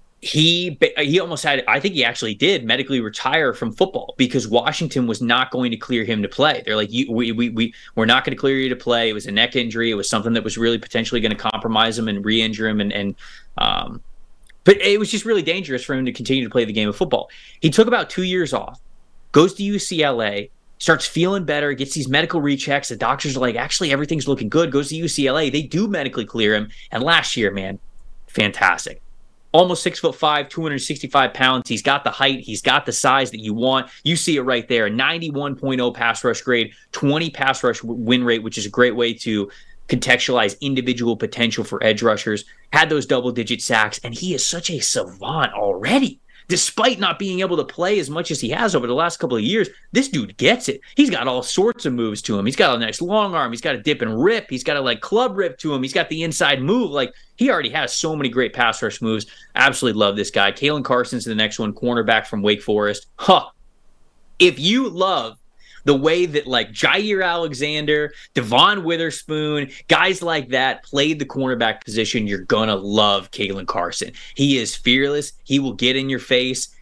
He he almost had, I think he actually did medically retire from football because Washington was not going to clear him to play. They're like, you, we, we, we, we're not going to clear you to play. It was a neck injury. It was something that was really potentially going to compromise him and re-injure him. And, and um, but it was just really dangerous for him to continue to play the game of football. He took about two years off, goes to U C L A, starts feeling better, gets these medical rechecks. The doctors are like, actually, everything's looking good. Goes to U C L A. They do medically clear him. And last year, man, fantastic. Almost six foot five, two hundred sixty-five pounds. He's got the height. He's got the size that you want. You see it right there. ninety-one point oh pass rush grade, twenty pass rush win rate, which is a great way to contextualize individual potential for edge rushers. Had those double digit sacks, and he is such a savant already. Despite not being able to play as much as he has over the last couple of years, this dude gets it. He's got all sorts of moves to him. He's got a nice long arm. He's got a dip and rip. He's got a like club rip to him. He's got the inside move. Like, he already has so many great pass rush moves. Absolutely love this guy. Kalen Carson's the next one, cornerback from Wake Forest. Huh. If you love the way that like Jair Alexander, Devon Witherspoon, guys like that played the cornerback position, you're going to love Kalen Carson. He is fearless. He will get in your face.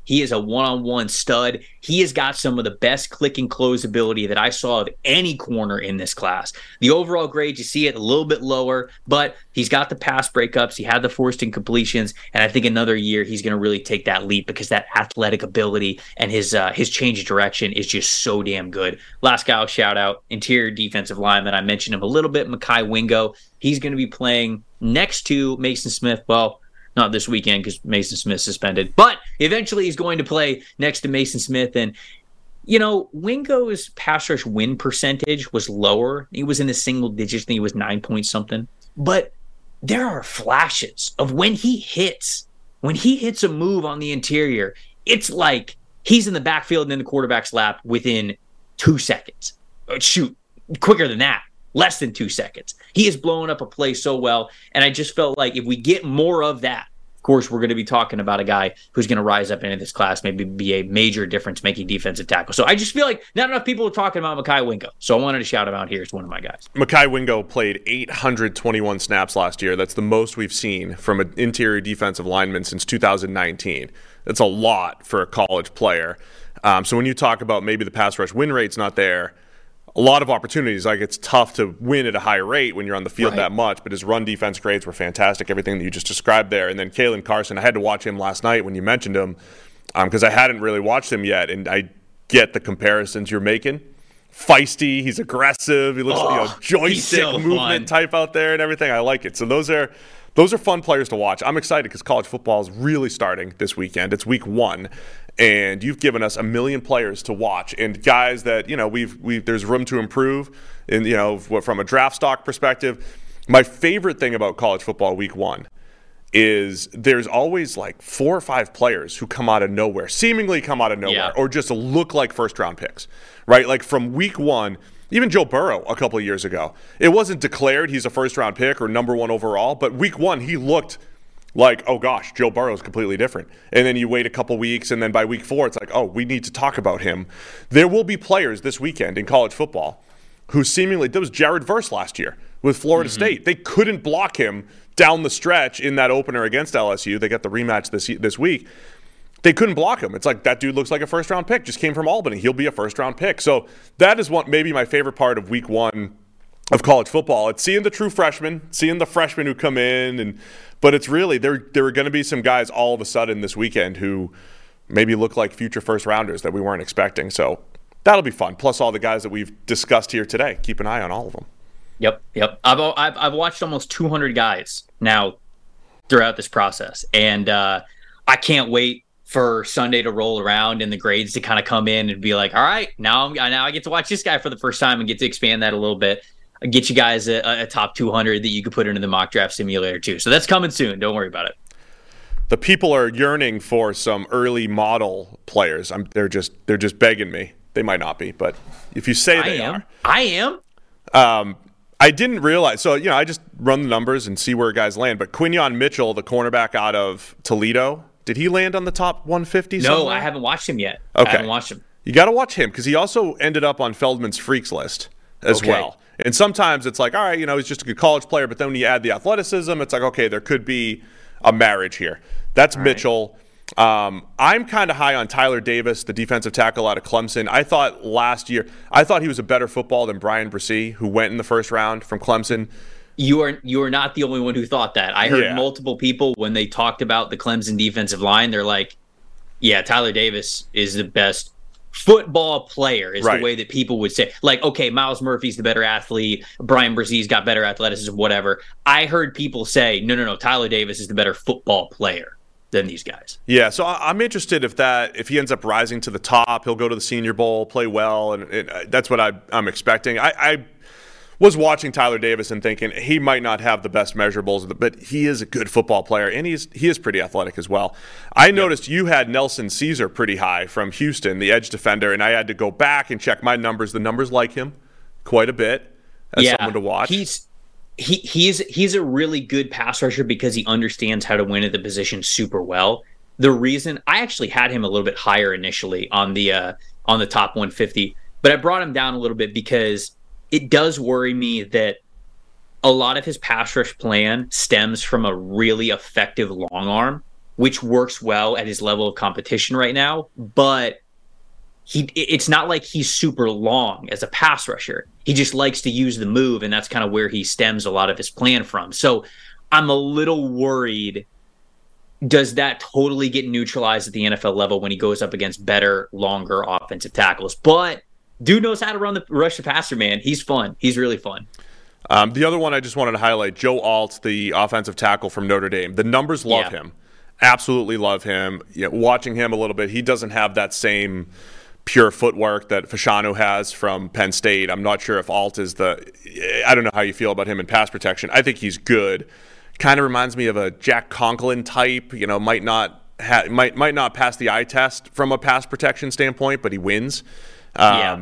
He is a one-on-one stud. He has got some of the best click and close ability that I saw of any corner in this class. The overall grade, you see it a little bit lower, but he's got the pass breakups. He had the forced incompletions, and I think another year he's going to really take that leap because that athletic ability and his uh, his change of direction is just so damn good. Last guy I'll shout out, interior defensive lineman. I mentioned him a little bit, Mekhi Wingo. He's going to be playing next to Mason Smith. Well, not this weekend because Mason Smith's suspended, but eventually he's going to play next to Mason Smith. And, you know, Wingo's pass rush win percentage was lower. He was in the single digits. I think he was nine point something. But there are flashes of when he hits, when he hits a move on the interior, it's like he's in the backfield and in the quarterback's lap within two seconds. Shoot, quicker than that. Less than two seconds. He is blowing up a play so well, and I just felt like if we get more of that, of course, we're going to be talking about a guy who's going to rise up into this class, maybe be a major difference-making defensive tackle. So I just feel like not enough people are talking about Mekhi Wingo, so I wanted to shout him out here as one of my guys. Mekhi Wingo played eight hundred twenty-one snaps last year. That's the most we've seen from an interior defensive lineman since two thousand nineteen. That's a lot for a college player. Um, so when you talk about maybe the pass rush win rate's not there, a lot of opportunities. Like, it's tough to win at a high rate when you're on the field right. that much, but his run defense grades were fantastic, everything that you just described there. And then Kalen Carson, I had to watch him last night when you mentioned him because um, I hadn't really watched him yet, and I get the comparisons you're making. Feisty, he's aggressive, he looks oh, like, you know, joystick so movement fun. type out there and everything. I like it. So those are those are fun players to watch. I'm excited because college football is really starting this weekend. It's week one. And you've given us a million players to watch, and guys that, you know, we've we there's room to improve. And, you know, from a draft stock perspective, my favorite thing about college football week one is there's always like four or five players who come out of nowhere, seemingly come out of nowhere, yeah. or just look like first round picks, right? Like from week one, even Joe Burrow a couple of years ago, it wasn't declared he's a first round pick or number one overall, but week one he looked like, oh gosh, Joe Burrow is completely different. And then you wait a couple weeks, and then by week four, it's like, oh, we need to talk about him. There will be players this weekend in college football who seemingly, there was Jared Verse last year with Florida mm-hmm. State. They couldn't block him down the stretch in that opener against L S U. They got the rematch this this week. They couldn't block him. It's like, that dude looks like a first-round pick, just came from Albany. He'll be a first-round pick. So that is what maybe my favorite part of week one of college football. It's seeing the true freshmen, seeing the freshmen who come in, and but it's really there. There are going to be some guys all of a sudden this weekend who maybe look like future first rounders that we weren't expecting. So that'll be fun. Plus all the guys that we've discussed here today. Keep an eye on all of them. Yep, yep. I've I've, I've watched almost two hundred guys now throughout this process, and uh, I can't wait for Sunday to roll around and the grades to kind of come in and be like, all right, now I'm now I get to watch this guy for the first time and get to expand that a little bit. Get you guys a, a top two hundred that you could put into the mock draft simulator too. So that's coming soon. Don't worry about it. The people are yearning for some early model players. I'm, they're just they're just begging me. They might not be, but if you say they I am. are, I am. Um, I didn't realize. So you know, I just run the numbers and see where guys land. But Quinyon Mitchell, the cornerback out of Toledo, did he land on the top one fifty? No, somewhere? I haven't watched him yet. Okay, I haven't watched him. You got to watch him because he also ended up on Feldman's Freaks list as okay. well. And sometimes it's like, all right, you know, he's just a good college player. But then when you add the athleticism, it's like, okay, there could be a marriage here. That's all Mitchell. Right. Um, I'm kind of high on Tyler Davis, the defensive tackle out of Clemson. I thought last year, I thought he was a better football than Brian Bresee, who went in the first round from Clemson. You are you are not the only one who thought that. I heard yeah. multiple people when they talked about the Clemson defensive line. They're like, yeah, Tyler Davis is the best football player is right. the way that people would say. Like, okay, Miles Murphy's the better athlete, Brian Bresee's got better athleticism, whatever. I heard people say, no, no, no, Tyler Davis is the better football player than these guys. Yeah, so I'm interested if that if he ends up rising to the top, he'll go to the Senior Bowl, play well, and it, that's what I, I'm expecting. I, I was watching Tyler Davis and thinking he might not have the best measurables, but he is a good football player, and he's he is pretty athletic as well. I yep. noticed you had Nelson Caesar pretty high from Houston, the edge defender, and I had to go back and check my numbers. The numbers like him quite a bit as yeah, someone to watch. He's he he's he's a really good pass rusher because he understands how to win at the position super well. The reason I actually had him a little bit higher initially on the uh, on the top one fifty, but I brought him down a little bit because it does worry me that a lot of his pass rush plan stems from a really effective long arm. which works well at his level of competition right now. But he, it's not like he's super long as a pass rusher. He just likes to use the move, and that's kind of where he stems a lot of his plan from. So I'm a little worried. Does that totally get neutralized at the N F L level when he goes up against better, longer offensive tackles? But dude knows how to run the rush the passer, man. He's fun. He's really fun. Um, the other one I just wanted to highlight, Joe Alt, the offensive tackle from Notre Dame. The numbers love Yeah. him. Absolutely love him. You know, watching him a little bit, he doesn't have that same pure footwork that Fasciano has from Penn State. I'm not sure if Alt is the – I don't know how you feel about him in pass protection. I think he's good. Kind of reminds me of a Jack Conklin type. You know, might not ha- might might not pass the eye test from a pass protection standpoint, but he wins. Um, Yeah.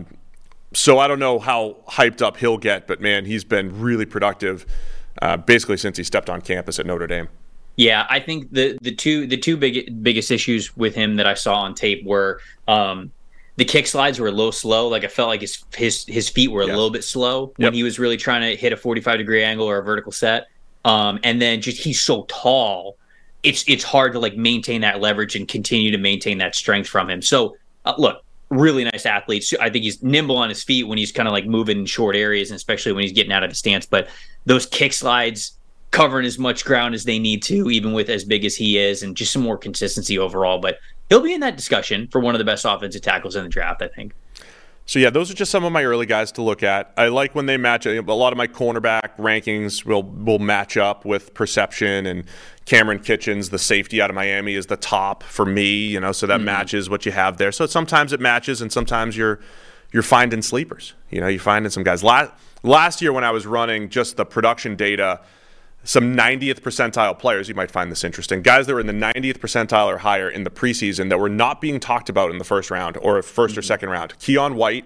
So I don't know how hyped up he'll get, but, man, he's been really productive uh, basically since he stepped on campus at Notre Dame. Yeah, I think the the two the two big biggest issues with him that I saw on tape were um, the kick slides were a little slow. Like I felt like his his his feet were a Yeah. little bit slow when Yep. he was really trying to hit a forty-five degree angle or a vertical set. Um, and then just he's so tall, it's it's hard to like maintain that leverage and continue to maintain that strength from him. So uh, look, really nice athlete. So I think he's nimble on his feet when he's kind of like moving in short areas, and especially when he's getting out of the stance. But those kick slides covering as much ground as they need to, even with as big as he is, and just some more consistency overall. But he'll be in that discussion for one of the best offensive tackles in the draft, I think. So, yeah, those are just some of my early guys to look at. I like when they match. A lot of my cornerback rankings will will match up with perception, and Cameron Kitchens, the safety out of Miami, is the top for me, you know, so that mm-hmm. matches what you have there. So sometimes it matches, and sometimes you're you're finding sleepers. You know, you're finding some guys. Last, last year when I was running just the production data, some ninetieth percentile players, you might find this interesting, guys that were in the ninetieth percentile or higher in the preseason that were not being talked about in the first round or first mm-hmm. or second round. Keon White,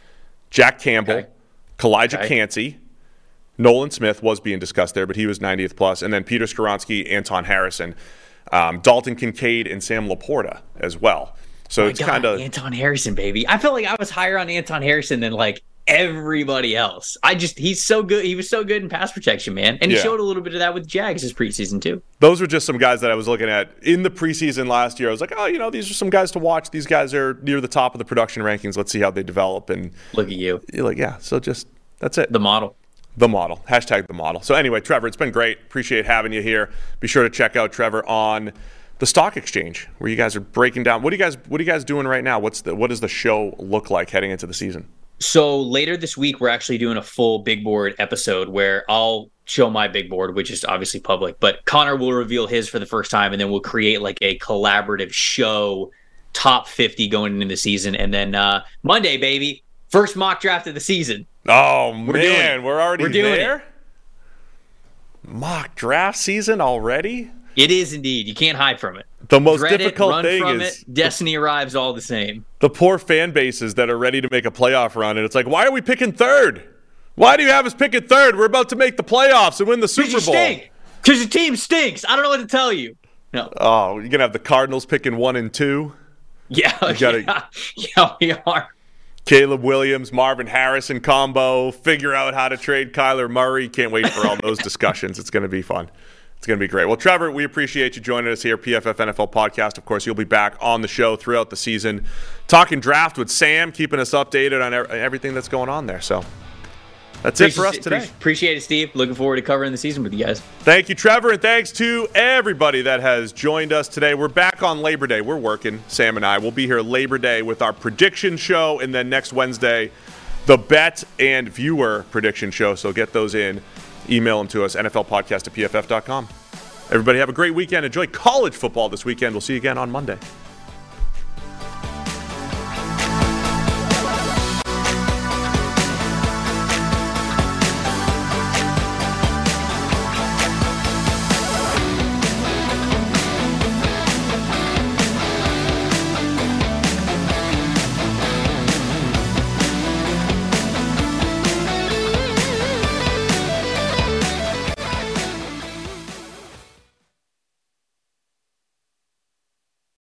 Jack Campbell, okay. Kalijah okay. Cansey, Nolan Smith was being discussed there, but he was ninetieth plus, and then Peter Skoronski, Anton Harrison, um, Dalton Kincaid, and Sam Laporta as well. So oh it's God, kind of Anton Harrison, baby. I felt like I was higher on Anton Harrison than like everybody else. I just he's so good. He was so good in pass protection, man, and he Yeah. showed a little bit of that with Jags this preseason too. Those were just some guys that I was looking at in the preseason last year. I was like, oh, you know, these are some guys to watch. These guys are near the top of the production rankings. Let's see how they develop. And look at you. You're like, yeah. So just that's it. The model. The model. Hashtag the model. So anyway, Trevor, it's been great. Appreciate having you here. Be sure to check out Trevor on the Stock Exchange, where you guys are breaking down. What are you guys What are you guys doing right now? What's the What does the show look like heading into the season? So later this week, we're actually doing a full big board episode where I'll show my big board, which is obviously public, but Connor will reveal his for the first time, and then we'll create like a collaborative show, top fifty going into the season. And then uh, Monday, baby, first mock draft of the season. Oh, we're man, we're already we're doing there? It. Mock draft season already? It is indeed. You can't hide from it. The most Dread difficult it, run thing from is it. Destiny arrives all the same. The poor fan bases that are ready to make a playoff run, and it's like, why are we picking third? Why do you have us picking third? We're about to make the playoffs and win the Super Bowl. Because your team stinks. I don't know what to tell you. No. Oh, you're gonna have the Cardinals picking one and two. Yeah, you gotta, yeah, yeah, we are. Caleb Williams, Marvin Harrison combo. Figure out how to trade Kyler Murray. Can't wait for all those discussions. It's gonna be fun. It's going to be great. Well, Trevor, we appreciate you joining us here, P F F N F L Podcast. Of course, you'll be back on the show throughout the season, talking draft with Sam, keeping us updated on everything that's going on there. So that's appreciate, it for us today. Appreciate it, Steve. Looking forward to covering the season with you guys. Thank you, Trevor, and thanks to everybody that has joined us today. We're back on Labor Day. We're working, Sam and I. We'll be here Labor Day with our prediction show, and then next Wednesday, the bet and viewer prediction show. So get those in. Email them to us, N F L podcast at P F F dot com. Everybody have a great weekend. Enjoy college football this weekend. We'll see you again on Monday.